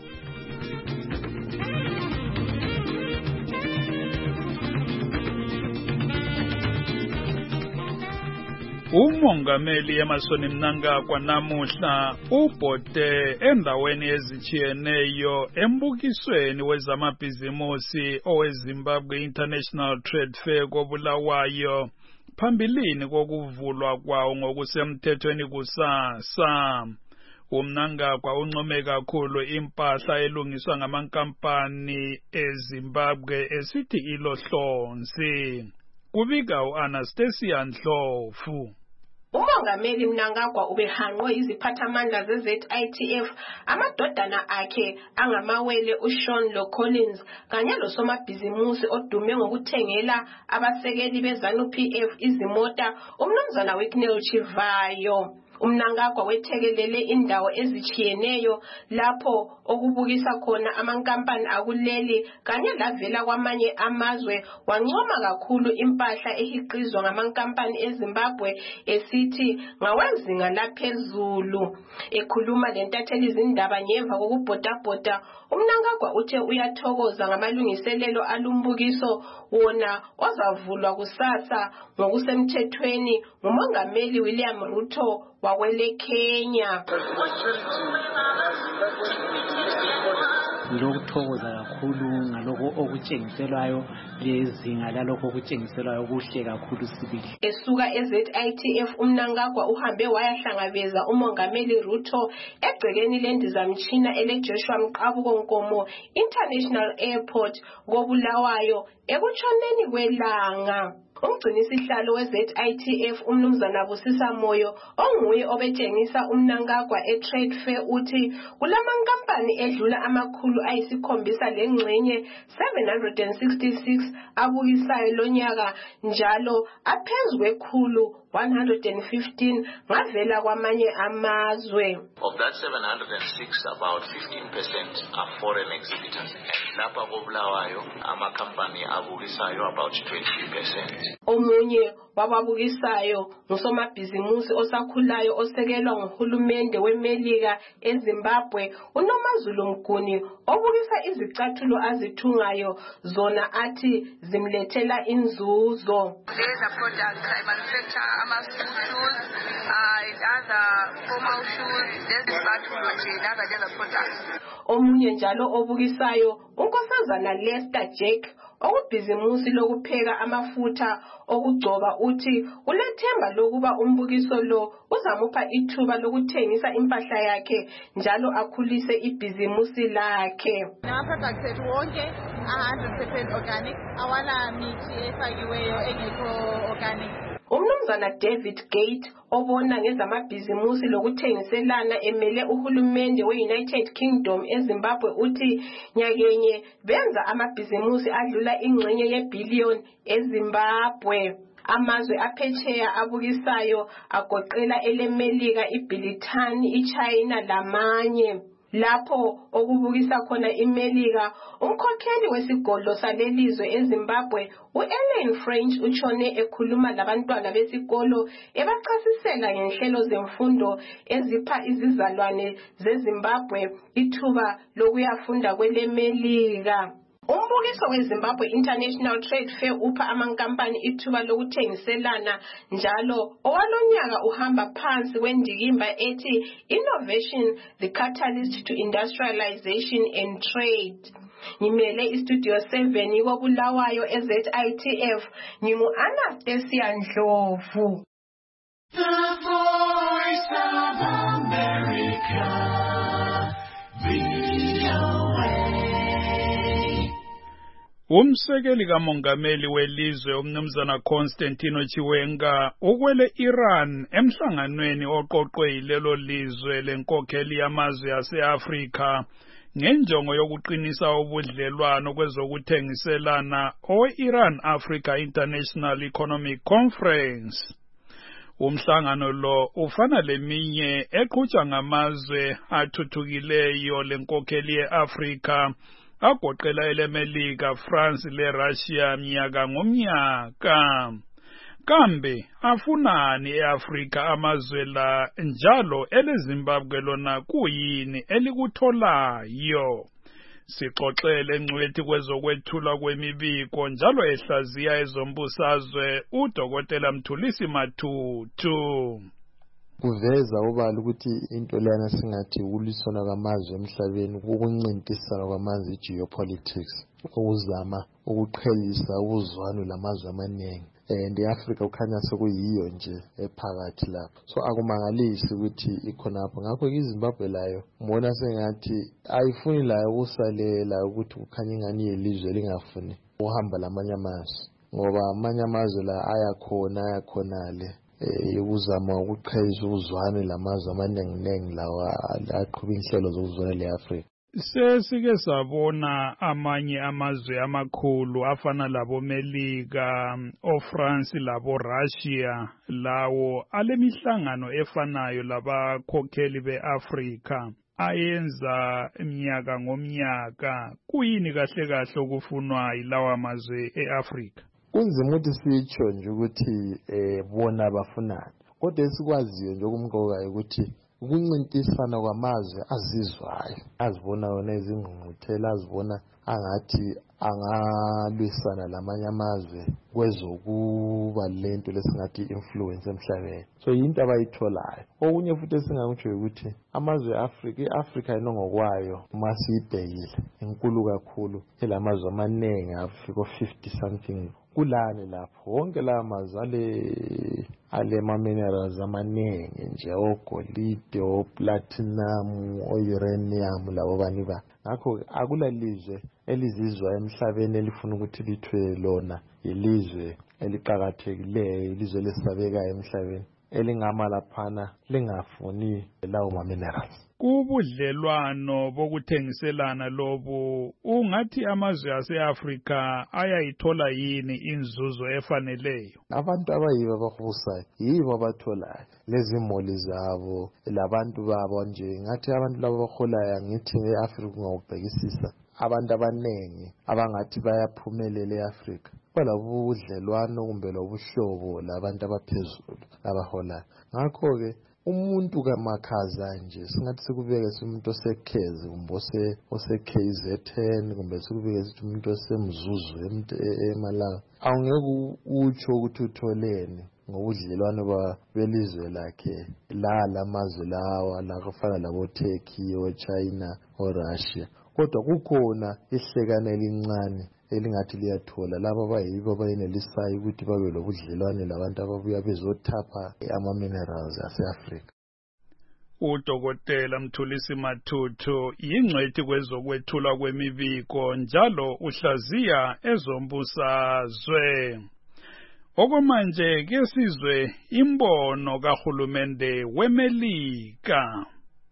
Umongameli Emmerson Mnangagwa namuhla ubhode endaweni ezitshiyeneyo embukisweni wezamabhizimusi oweZimbabwe International Trade Fair koBulawayo phambilini kokuvulwa kwawo ngokusemthethweni kusasa. UMnangagwa uncome kakhulu impahla elungiswa ngamankampani eZimbabwe esithi ilohlonzi. Kubika uAnastasia Ndlovu. Umongameli Mnangagwa ubehanqwe iziphathamandla ze-Z I T F amadodana akhe angamawele uSean Lo Collins kanye losomabhizimusi odume ngokuthengela abasekeli beZANU P F izimota umnumzana Wicknell Chivayo. Umnangagwa wethekelele indawo ezitshiyeneyo lapho okubukisa khona amankampani akuleli kanye lavela kwamanye amazwe wancoma kakhulu impahla ehiqizwa ngamankampani eZimbabwe esithi ngawezinga laphezulu. Ekhuluma lentatheli izindaba ngemva kokubhodabhoda uMnangagwa uthe uyathokoza ngamalungiselelo alumbukiso wona ozavulwa kusasa ngokusemthethweni ngumongameli William Ruto wakwele Kenya. Ngilokuthokoza kakhulu ngalokho okutshengiselwayo lezinga lalokho okutshengiselwayo kuhle kakhulu sibili. Esuka eZ I T F uMnangagwa uhambe wayahlangabeza umongameli Ruto egcekeni lendizamtshina eleJoshua Mqabuko Nkomo International Airport koBulawayo ekutshoneni kwelanga. Umgcinisihlalo we-Z I T F umnumzana Busisa Moyo onguye obetshengisa uMnangagwa e-Trade Fair uthi kulamankampani edlula amakhulu ayisikhombisa lengxenye seven hundred sixty-six abukisayo lonyaka njalo aphezu kwekhulu one hundred fifteen ngavela kwamanye amazwe. Of that seven hundred six, about fifteen percent are foreign exhibitors. Lapha koBulawayo amakampani abukisayo about twenty percent. Omunye wababukisayo ngusomabhizimusi osakhulayo osekelwa nguhulumende weMelika eZimbabwe uNomazulu Mguni obukisa izicathulo azithungayo zona athi zimlethela inzuzo. There's a product I manufacture ama shoes. Uh, it has bathengisa formal shoes lezicathulo nje naza products. Omunye njalo obukisayo unkosazana Lester Jack okubhizimusi lokupheka amafutha okugcoba uthi ulethemba lokuba umbukiso lo uzamupha ithuba lokuthengisa impahla yakhe njalo akhulise ibhizimusi lakhe. Nama products ethu wonke one hundred percent organic, awala mithi efakiweyo engekho organic. Umnumzana David Gate obona ngezamabhizimusi lokuthengiselana emele uhulumende we-United Kingdom eZimbabwe uthi nyakenye benza amabhizimusi adlula ingxenye yebillion eZimbabwe. Amazwe aphetsheya abukisayo agoqela eleMelika, iBritani, iChina lamanye. Lapho okubukisa khona iMelika, umkhokheli wesigodlo salelizwe eZimbabwe uEllen French utshone ekhuluma labantwana besikolo ebachasisela ngenhlelo zemfundo ezipha izizalwane zeZimbabwe ithuba lokuyafunda kweleMelika. Umbukiso weZimbabwe International Trade Fair upha amankampani ithuba lokuthengiselana njalo owalonyaka uhamba phansi wendikimba ethi Innovation, the Catalyst to Industrialization and Trade. Ngimele iStudio seven kobulawayo eZ I T F ngingu Anastasia Ndlovu. The Voice of America, V O A. Umsekeli kamongameli welizwe umnumzana Constantino Chiwenga ukwele Iran emhlanganweni oqoqwe yilelo lizwe lenkokheli yamazwe ase-Afrika ngenjongo yokuqinisa ubudlelwano kwezokuthengiselana o-Iran Africa International Economic Conference. Umhlangano lo ufana leminye eqhutshwa ngamazwe athuthukileyo lenkokheli ye-Afrika agoqela eleMelika, France leRussia mnyaka ngomnyaka. Kambe afunani eAfrika amazwe la njalo eleZimbabwe lona kuyini elikutholayo? Sixoxele ngcwethi kwezokwethula kwemibiko njalo ehlaziya ezombusazwe uDokotela Mthulisi Matutu. Kuveza ubala ukuthi into lena singathi ulisona kwamazwe emhlabeni ukuncintisana kwamazwe geopolitics ukuzama ukuqhelisa ubuzwano lamazwe amaningi and iAfrica ukhanya sekuyiyo nje ephakathi lapho. So akumangalisi ukuthi ikhonapho ngakho iZimbabwe layo mbona sengathi ayifuni layo ukusalela ukuthi kukhanya ingani yelizwe lingafuni uhamba lamanye amazwe ngoba amanye amazwe la ayakhona ayakhonale eh uzama ukuqhayisa uzwane lamazwe amanenginengi lawa aqhuba inhlelo zokuzwana leAfrica. Sesike sabona amanye amazwe amakhulu afana labo Melika, oFrance labo Russia lawo alemihlangano efanayo labakhokheli beAfrica ayenza iminyaka ngomnyaka. Kuyini kahle kahle okufunwa yilawa amazwe eAfrica? Kunzima ukuthi sitsho nje ukuthi eh bona bafunani. Kodwa esikwaziyo nje okumqoka ukuthi ukuncintisana kwamazwe azizwayo azibona wona izingqungquthela azibona angathi angalwisana lamanye amazwe kwezokuba lento lesingathi influence emhlabeni. So into abayitholayo. Okunye futhi esingakutsho ukuthi amazwe eAfrica iAfrica inongokwayo masiyibhekile inkulu kakhulu elamazwe amanengi afika fifty something kulane lapho wonke la mazwe ale ale ma minerals amanengi nje ogolide oplatinum ouranium labo baniba ngakho akulalizwe elizizwa emhlabeni elifuna ukuthi lithwe lona ilizwe eliqhakathekileyo ilizwe lesabekayo emhlabeni elingama laphana lingafuni lawo ma minerals. Kubudlelwano bokuthengiselana lobu ungathi amazwe aseAfrica ayayithola yini inzuzo efaneleyo? Abantu abayibo abahusayo yibo abatholayo lezi moli zabo labantu babo nje ngathi abantu labo abaholayo ngithi eAfrica ngawubhekisisa abantu abanengi abangathi bayaphumelela eAfrica kwalabo budlelwano kumbe lobuhlobo labantu abaphezulu abaholayo. Ngakho ke umuntu kamakhaza nje singathi sikubeke umuntu osekhezi kumbe ose oseK Z N kumbe sikubeke umuntu osemzuzu eMalawi awungeke utsho ukuthi utholeni ngobudlelwane belizwe lakhe la lamazwe lawa la kufana labo Turkey o China o Russia. Kodwa kukhona ihlekane elincane elingathi liyathola laba abayibo abayenelisayo ukuthi babe lobudlelwane labantu ababuya bezothapha ama-minerals ase-Afrika. Udokotela Mthulisi Mathuthu yingcwethi kwezokwethula kwemibiko njalo uhlaziya ezombusazwe. Okomanje ke sizwe imbono kahulumende weMelika.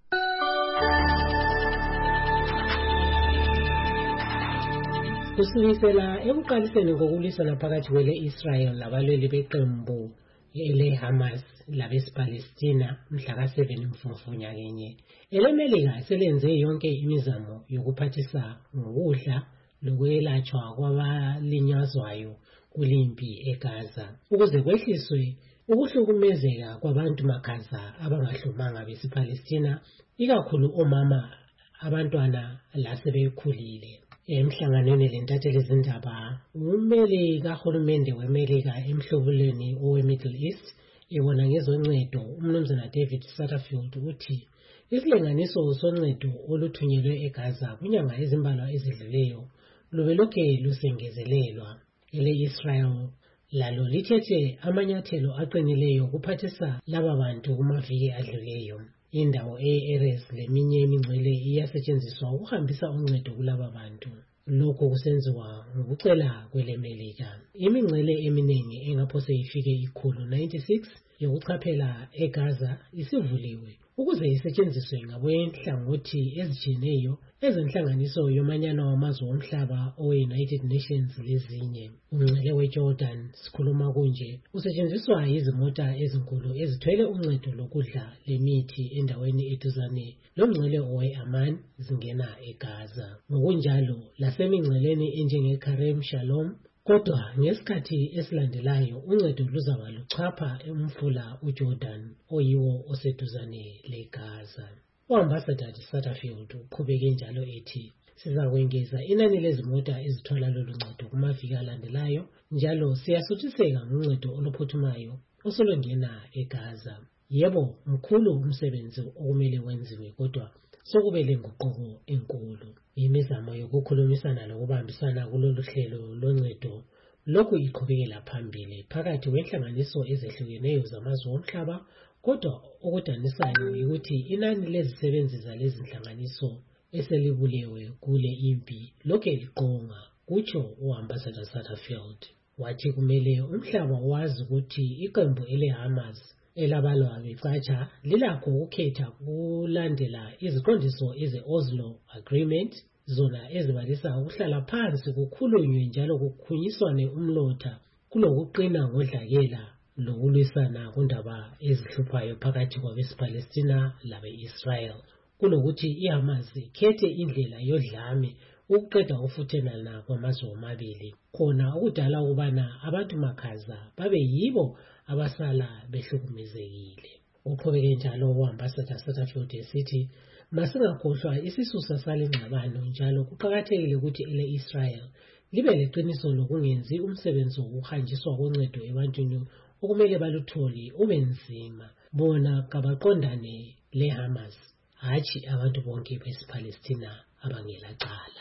Kusukela ekuqaliseni kokulwisana phakathi kwele-Israel labalweli beqembu ele-Hamas labesi-Palestina mhla ka seven Mfumfu nyakenye, ele-Melika selenze yonke imizamo yokuphathisa ngokudla lokwelatshwa kwabalinyazwayo kulimpi eGaza ukuze kwehliswe ukuhlukumezeka kwabantu makhaza abangahlumanga besi-Palestina, ikakhulu omama, abantwana lasebekhulile. Emhlanganweni lentatheli zindaba, ummeli kahulumende weMelika emhlobulweni owe-Middle East ebona ngezoncedo umnumzana David Satterfield uthi isilinganiso soncedo oluthunyelwe eGaza kwinyanga ezimbalwa ezidluleyo lube lokhe lusengezelelwa. Ele-Israel lalo lithethe amanyathelo aqinileyo kuphathisa laba bantu kumaviki adluleyo. Indawo e-Erez leminye imingcele iyasetshenziswa ukuhambisa uncedo kulaba bantu. Lokho kusenziwa ngokucela kwele-Melika. Imingcele eminingi engaphose ifike ikhulu ninety-six yokuchaphela eGaza isivuliwe ukuze isetshenziswe ngabenhlangothi ezitshiyeneyo ezenhlanganiso yomanyano wamazwe omhlaba owe-United Nations lezinye. Umngcele weJordan, sikhuluma kunje, usetshenziswa yizimota ezinkulu ezithwele uncedo lokudla lemithi endaweni eduzane lomngcele owe-Amman zingena eGaza. Ngokunjalo lasemingceleni enjenge-Karem Shalom. Kodwa ngesikhathi esilandelayo uncedo luzaba luchapha emfula uJordan oyiwo oseduzane leGaza. U-Ambassador Satterfield uqhubeke njalo ethi sizakwengeza inani lezimota ezithwala lolu ncedo kumaviki alandelayo njalo siyasuthiseka ngoncedo oluphuthumayo osolongena eGaza. Yebo, mkhulu umsebenzi okumele wenziwe kodwa sokube lenguquko enkulu. Imizamo yokukhulumisana lokubambisana kulolu hlelo loncedo lokhu iqhubekela phambili phakathi kwenhlanganiso ezehlukeneyo zamazwe omhlaba, kodwa okudanisayo ukuthi inani lezisebenzi zalezi zinhlanganiso eselibulewe kule impi lokhe liqonga, kutsho u-Ambassador Satterfield. Wathi kumele umhlaba wazi ukuthi iqembu ele-Hamas elabalwa becatsha lilakho ukukhetha kulandela iziqondiso eze-Oslo Agreement, zona ezibalisa ukuhlala phansi kukhulunywe njalo kukhunyiswane umlotha kulokuqina ngodlakela lokulwisana kundaba ezihluphayo phakathi kwabesi-Palestina labe-Israel, kulokuthi iHamas ikhethe indlela yodlame ukuqeda ukufuthelana kwamazwe omabili, khona ukudala ukubana abantu makhaza babe yibo abasala behlukumezekile. Uqhubeke njalo u-Ambassador Satterfield esithi masingakhohlwa isisusa salengxabano njalo kuqakathekile ukuthi ele-Israel libe leqiniso lokungenzi umsebenzi wokuhanjiswa koncedo ebantwini okumele baluthole ube nzima. Bona kabaqondane le-Hamas, hatshi abantu bonke besi-Palestina abangelacala.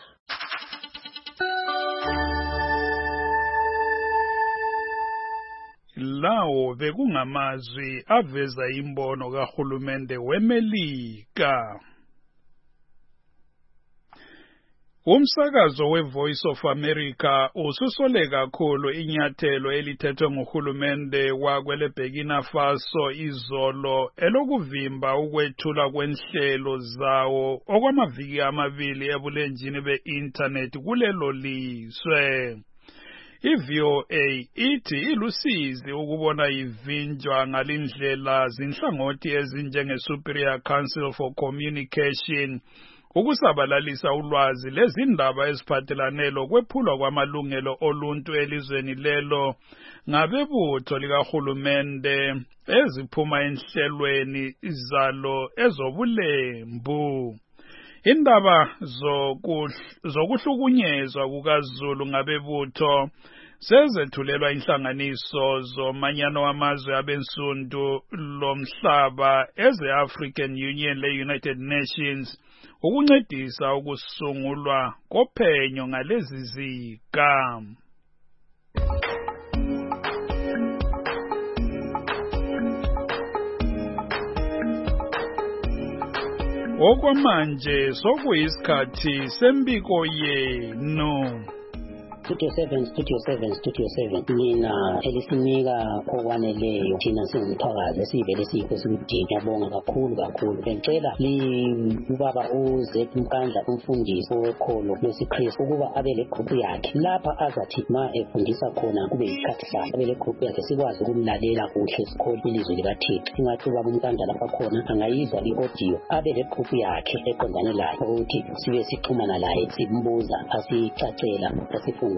Lawo bekungamazwi aveza imbono kahulumende weMelika. Umsakazo we-Voice of America ususole kakhulu inyathelo elithethwe nguhulumende wakwele Burkina Faso izolo elokuvimba ukwethula kwenhlelo zawo okwamaviki amabili ebulenjini be-internet kulelo lizwe. I-V O A ithi ilusizi ukubona ivinjwa ngalindlela zinhlangothi ezinjenge-Superior Council for Communication ukusabalalisa ulwazi lezindaba eziphathelane lokwephulwa kwamalungelo oluntu elizweni lelo ngabebutho likahulumende eziphuma enhlelweni zalo ezobulembu. Indaba zokuhlukunyezwa kukaZulu ngabebutho sezethulelwa inhlanganiso zomanyano wamazwe abensundu lomhlaba eze-African Union le-United Nations ukuncedisa ukusungulwa kophenyo ngalezi zika. Okwamanje sokuyisikhathi sembiko yenu. Studio seven, Studio seven, Studio seven. Mina elisinika okwaneleyo thina singumthakazi sivele sikho sikudinga. Ngiyabonga kakhulu kakhulu. Bengicela li ubaba uze umkandla umfundisi okholo lwesiKristu ukuba abe le group yakhe. Lapha azathi ma efundisa khona kube isikhathi sakhe. Abe le group yakhe sikwazi ukumlalela kuhle sikhole ilizwi likaThixo. Singathi ubaba umkandla lapha khona angayizwa i-audio. Abe le group yakhe eqondane layo ukuthi sibe sixhumana laye simbuza asicacela asifundisa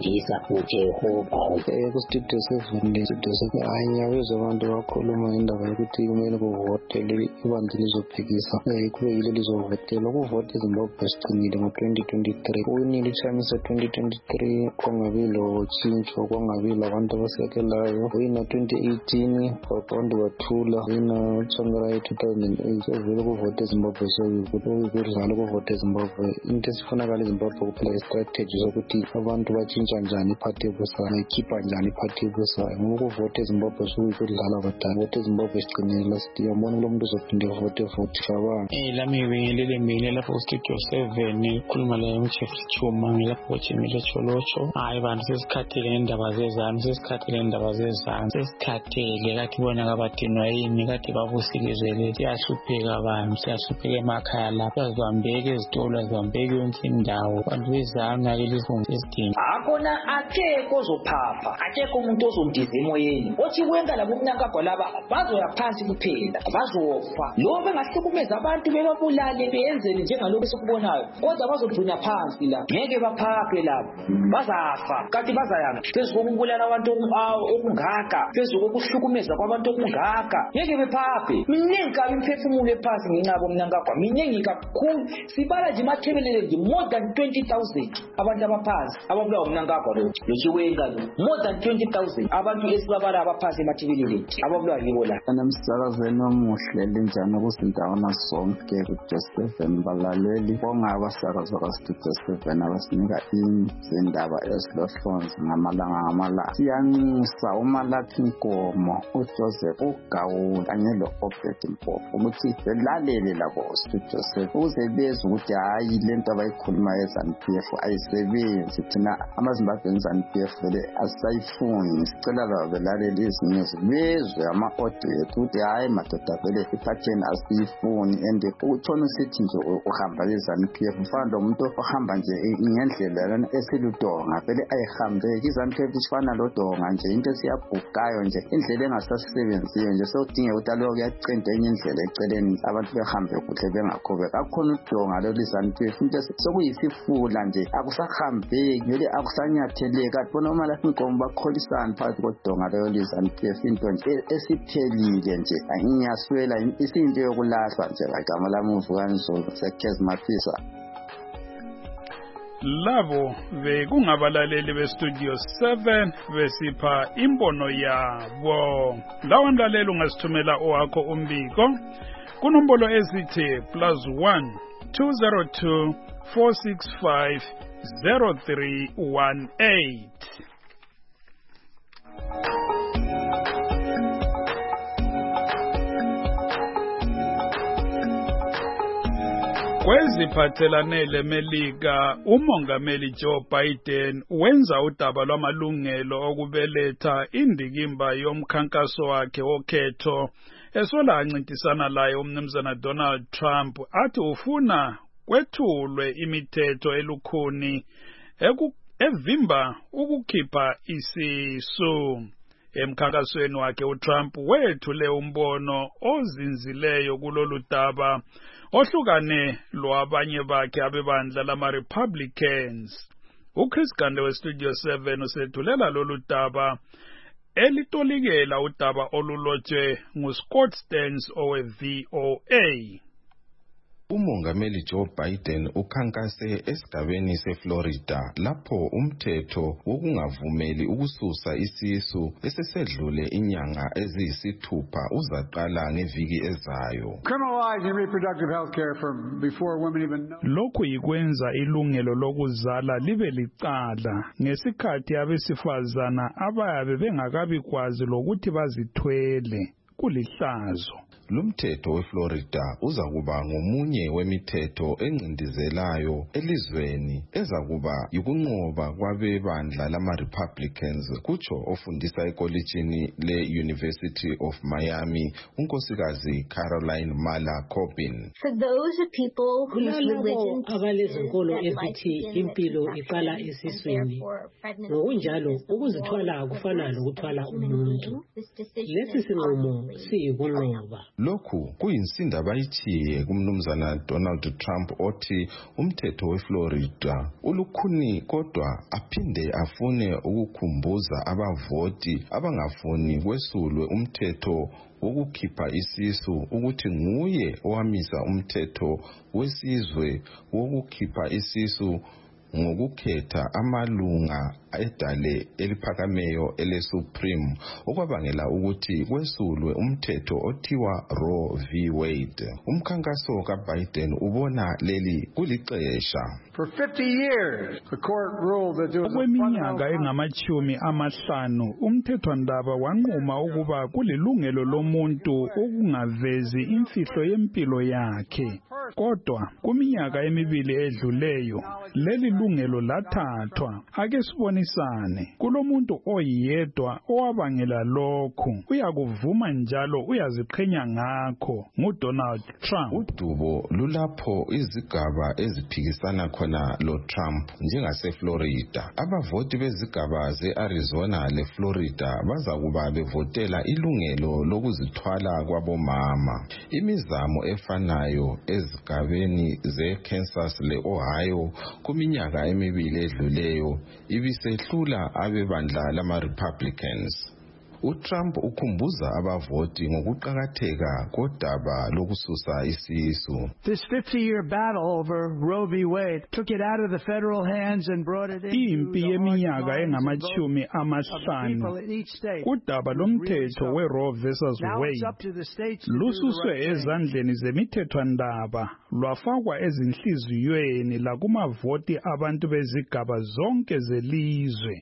uJehova. Ku-Studio seven le Studio seven ayanyabeza abantu bakhuluma indaba yokuthi kumele kuvotele ibandla lizophikisa kube yilo lizovotelwa. Ukuvota eZimbabwe sicinile ngo-twenty twenty-three uwinile ichamisa twenty twenty-three kwangabilo tshintsho kwangabilo abantu abasekelayo. Wina twenty eighteen abantu bathula. Wina Tsvangirai two thousand eight. Sovele ukuvota eZimbabwe sokudlala ukuvota eZimbabwe. Into esifunakala eZimbabwe kuphela istrategy sokuthi abantu batshintsha njani iphathi ebusayo bayikhipha njani iphathi ebusayo. Ngoba ukuvota eZimbabwe sokudlala badala. Ukuvota eZimbabwe sicinile last year mbona lo muntu uzophinde vote vote shabanga. Eh lami ngibingelele mina lapho ku-Studio seven khuluma la umchef Chuma ngilapho ojimile Cholocho. Hayi bantu sesikhathele ngendaba zezami sesikhathele ngendaba zezami sesikhathele kathi bona kabadinwa yini kathi babusikezele siyahlupheka abantu siyahlupheka emakhaya lapho azibambeke ezitolo azibambeke yonke indawo bantu bezami nalelizonke esidinga. Akona akekho ozophapha akekho umuntu ozomdiza emoyeni othi kwenza labo mnyankagwa laba bazoya phansi kuphela bazofa lo bengahlukumeza abantu bebabulale beyenzeni njengalokho esikubonayo kodwa bazogcina phansi la ngeke baphaphe labo bazafa kanti bazayanga phezu kokubulala abantu okungaka phezu kokuhlukumeza kwabantu okungaka ngeke bephaphe. Miningi kabi imphefumulo ephansi ngencabo mnyankagwa miningi kakhulu sibala nje mathebelele nje more than twenty thousand abantu abaphansi ababulawa mnyankagwa lo lochiwenga lo more than twenty thousand abantu esibabala abaphansi emathebelele ababulawa yibo la. Namsakazweni omuhle linjani kuzindawana zonke ku-Studio seven balaleli bonke abasakazi baka-Studio seven abasinika izindaba ezilohlonzi ngamalanga ngamalanga. Siyanxusa uMalathi Nkomo uJoseph uGawule kanye lo-Obed Mpofu ukuthi belalele labo Studio seven ukuze bezwe ukuthi hayi lento abayikhuluma ye-ZANU-P F ayisebenzi thina amaZimbabwe ZANU-P F vele asayifuni. Sicela labo belalele izinyuzi bezwe ama-audio ethu ukuthi hayi madoda vele iphatheni asiyifuni and utshona usithi nje uhamba le-ZANU-P F ufana lomuntu ohamba nje ngendlela esiludonga vele ayihambeki. i-ZANU-P F ifana lodonga nje into esiyabhukayo nje indlela engasasisebenziyo nje sokudinga ukuthi aloku kuyacenta enye indlela eceleni abantu behambe kuhle bengakhubeka. Akukhona udonga lolu i-ZANU-P F into sokuyisifula nje akusahambeki vele akusanyatheleka. Bona uMalathi Nkomo bakholisana phakathi kodonga lolu i-ZANU-P F into nje esiphelile nje ngiyaswela isinto yokulahlwa nje igama lami uVukani Sekhezi Maphisa. Labo bekungabalaleli beStudio seven besipha imbono yabo. Lawa mlaleli ungasithumela owakho umbiko kunombolo ezithi plus one two zero two four six five zero three one eight. Kweziphathelane leMelika, umongameli Joe Biden wenza udaba lwamalungelo okubeletha indikimba yomkhankaso wakhe wokhetho esola ancintisana laye umnumzana Donald Trump athi ufuna kwethulwe imithetho elukhuni evimba ukukhipha isisu. Emkhankasweni wakhe uTrump wethule umbono ozinzileyo kulolu daba ohlukane lwabanye bakhe abebandla lama-Republicans. uChris Gande weStudio seven usethulela lolu daba elitolikela udaba olulotshwe nguScott Stearns owe-V O A. Umongameli Joe Biden ukhankase esigabeni seFlorida lapho umthetho wokungavumeli ukususa isisu esesedlule inyanga eziyisithupha uzaqala ngeviki ezayo. Criminalizing reproductive health care from before women even know. Lokhu yikwenza ilungelo lokuzala libe licala ngesikhathi abesifazana abayabe bengakabi kwazi lokuthi bazithwele kulihlazo. Lumthetho weFlorida uzakuba ngomunye wemithetho encindizelayo elizweni ezakuba yikunqoba kwabebandla lama-Republicans kutsho ofundisa ekolitshini le-University of Miami unkosikazi Caroline Mala Corbin. For those people whose religion abalezinkolo ezithi impilo iqala esiswini ngokunjalo ukuzithwala akufana lokuthwala umuntu. Lesi sinqumo siyikunqoba. Lokhu kuyinsinda abayichiye kumnumzana Donald Trump othi umthetho weFlorida ulukhuni kodwa aphinde afune ukukhumbuza abavoti abangafuni kwesulwe umthetho wokukhipha isisu ukuthi nguye owamisa umthetho wesizwe wokukhipha isisu ngokukhetha amalunga edale eliphakameyo ele-Supreme okwabangela ukuthi kwesulwe umthetho othiwa Roe v. Wade. Umkhankaso kaBiden ubona leli kulixesha. For fifty years, the court ruled that there was okweminyaka engamachumi amahlanu umthethwandaba wanquma ukuba kulilungelo lomuntu ukungavezi imfihlo yempilo yakhe. Kodwa kuminyaka emibili edluleyo leli lungelo lathathwa. Ake sibonisane, kulomuntu oyedwa owabangela lokhu, uyakuvuma njalo uyaziqhenya ngakho, nguDonald Trump. Udubo lulapho izigaba eziphikisana khona lo Trump njengaseFlorida. Abavoti bezigaba ze-Arizona leFlorida bazakuba bevotela ilungelo lokuzithwala kwabomama. Imizamo efanayo ezigabeni ze-Kansas le-Ohio kuminyaka emibili edluleyo ibisehlula abebandla lama-Republicans. uTrump ukhumbuza abavoti ngokuqhakatheka kodaba lokususa isisu. This fifty-year battle over Roe v. Wade took it out of the federal hands and brought it into impi yeminyaka engamachumi amahlanu udaba lomthetho we-Roe versus Wade lususwe ezandleni zemithethwandaba lwafakwa ezinhliziyweni lakumavoti abantu bezigaba zonke zelizwe.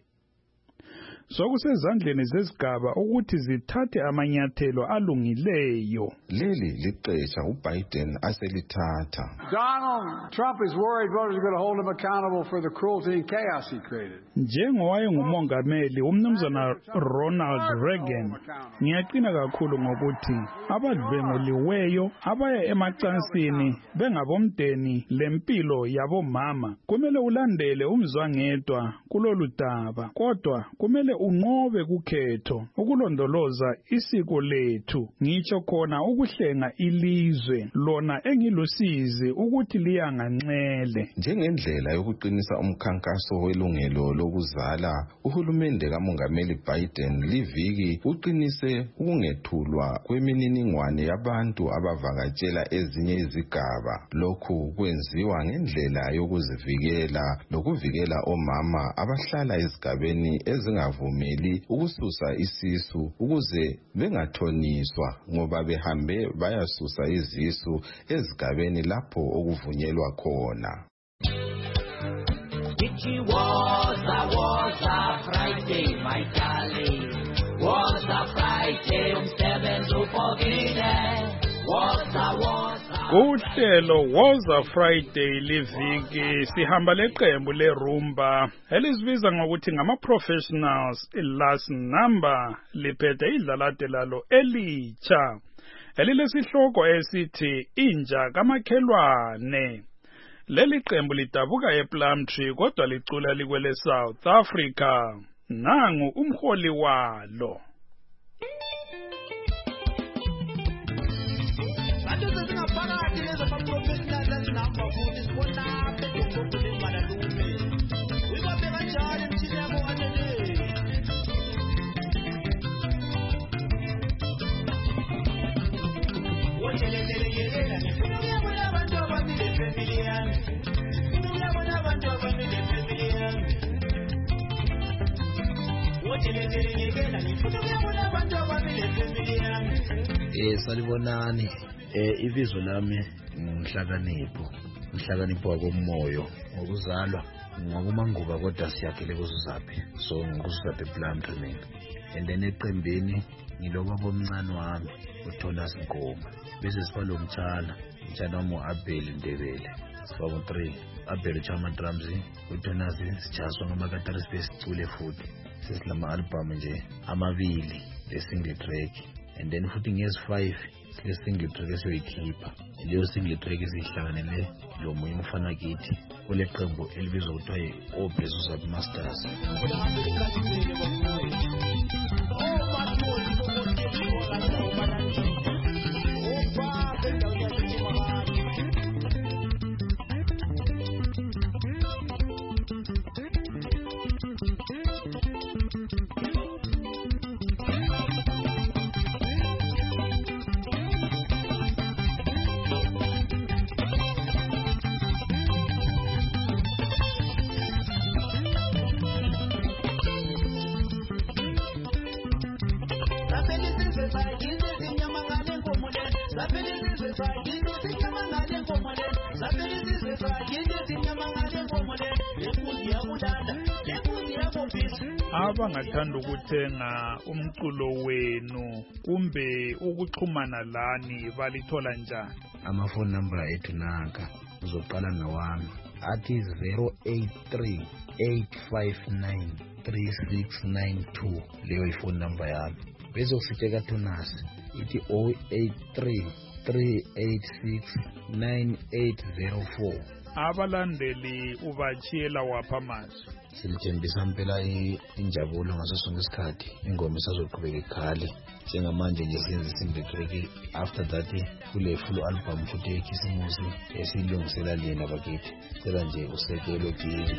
Sokusezandleni zezigaba ukuthi zithathe amanyathelo alungileyo. Leli liqesha uBiden aselithatha. Donald Trump is worried voters are going to hold him accountable for the cruelty and chaos he created. Njengowaye ngumongameli umnumzana Ronald Reagan, ngiyaqina kakhulu ngokuthi abadlwengoliweyo abaya emacansini bengabomdeni lempilo yabomama kumele ulandele umzwangedwa kulolu daba, kodwa kumele unqobe kukhetho ukulondoloza isiko lethu, ngitsho khona ukuhlenga ilizwe lona engilusizi ukuthi liyanganxele. Njengendlela yokuqinisa umkhankaso welungelo lokuzala, uhulumende kamongameli Biden liviki uqinise ukungethulwa kwemininingwane yabantu abavakatshela ezinye izigaba. Lokhu kwenziwa ngendlela yokuzivikela lokuvikela omama abahlala ezigabeni ezingavumeli ukususa isisu ukuze bengathoniswa ngoba behambe bayasusa izisu ezigabeni lapho okuvunyelwa khona. It was a was a Friday, my darling. Was a Friday, umsebenzi ufokile. Was a was a Uhlelo was a Friday liviki sihamba leqembu lerumba elizibiza ngokuthi ngama-professionals last number liphethe idlalade lalo elitsha elilesihloko esithi inja kamakhelwane. Leli qembu lidabuka ePlumtree kodwa licula likwele South Africa. Nangu umholi walo. What Eh salibonani eh ibizo lami ngumhlakanipho umhlakanipho wakomoyo ngokuzalwa ngokumanguba kodwa siyakhele kuzuzaphi so ngikuzuzaphi Plumtree mina and then eqembeni ngiloba bomncane wami uThonas Ngoma bese siba lo mtshana mtshana wami uAbel Ndebele siba ngo three Abel Chama drums uThonas sijazwa ngamakatari space cule futhi sesilama album nje amabili le single track and then futhi ngezi five le single track esiyoyikhipha leyo single track esihlanganele lo moya umfana kithi kule qembu elibizwa kuthiwa yi-Obezuzaphi Masters. Abangathanda ukuthenga umculo wenu kumbe ukuxhumana lani balithola njani? Amafoni number ethu naka uzoqala ngawami athi zero eight three eight five nine three six nine two leyo ifoni number yami. Bese kusitsheka Thonas ithi zero eight three three eight six nine eight zero four. Abalandeli ubachiyela wapha manje? Silithembisa impela injabulo ngaso sonke isikhathi ingoma isazoqhubeka ikhali njengamanje nje senze single track after that kule full album futhi ekhisimusi esilungisela lena bakithi cela nje usekelo kini.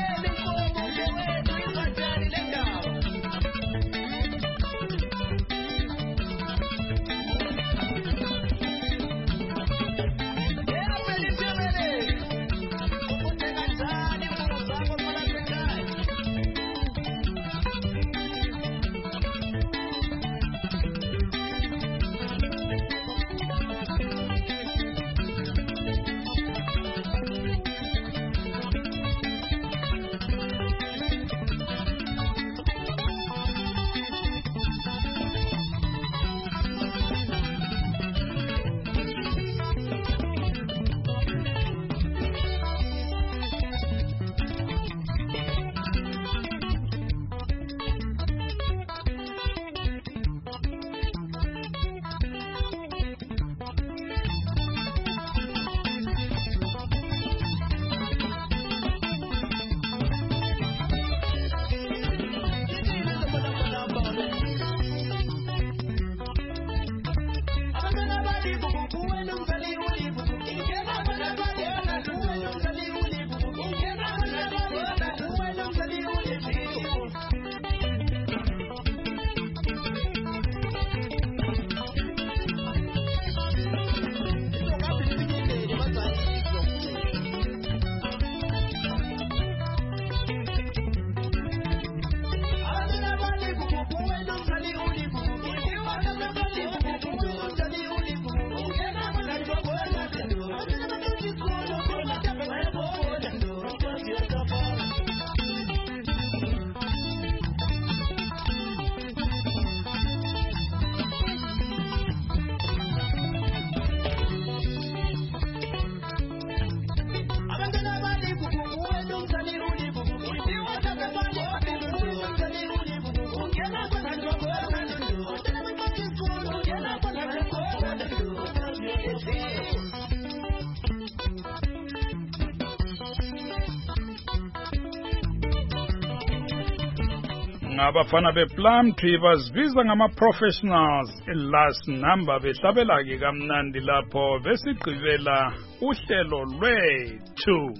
Ngabafana bePlumtree bazibiza ngama-professionals last number behlabela ke kamnandi lapho besigqibela uhlelo lwethu.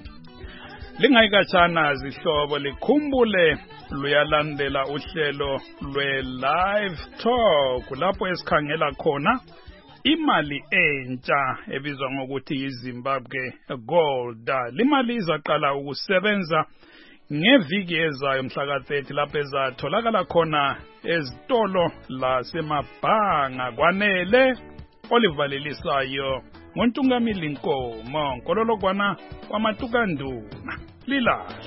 Lingayikatshana zihlobo likhumbule luyalandela uhlelo lwe-live talk lapho esikhangela khona imali entsha ebizwa ngokuthi yiZimbabwe Gold limali izaqala ukusebenza ngeviki ezayo mhla ka thirty lapho ezatholakala khona ezitolo lasemabhanga kwanele olivalelisayo ngontungamili Nkomo Nkololokwana kwamatukanduna lilale.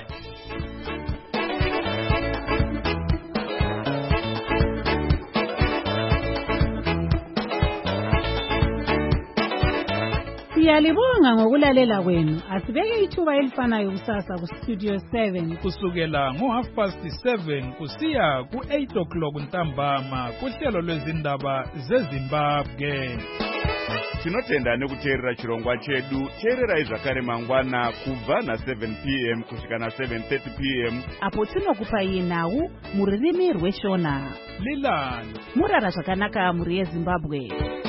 Siyalibonga ngokulalela kwenu. Asibeke ithuba elifanayo kusasa ku Studio seven kusukela ngo half past seven kusiya ku eight o'clock ntambama kuhlelo lwezindaba zeZimbabwe. Tinotenda nekuteerera chirongwa chedu teerera izvakare mangwana kubva na seven p m kusvika na seven thirty p m apo tinokupa nhau muririmi rweshona lilani murara zvakanaka muri yeZimbabwe.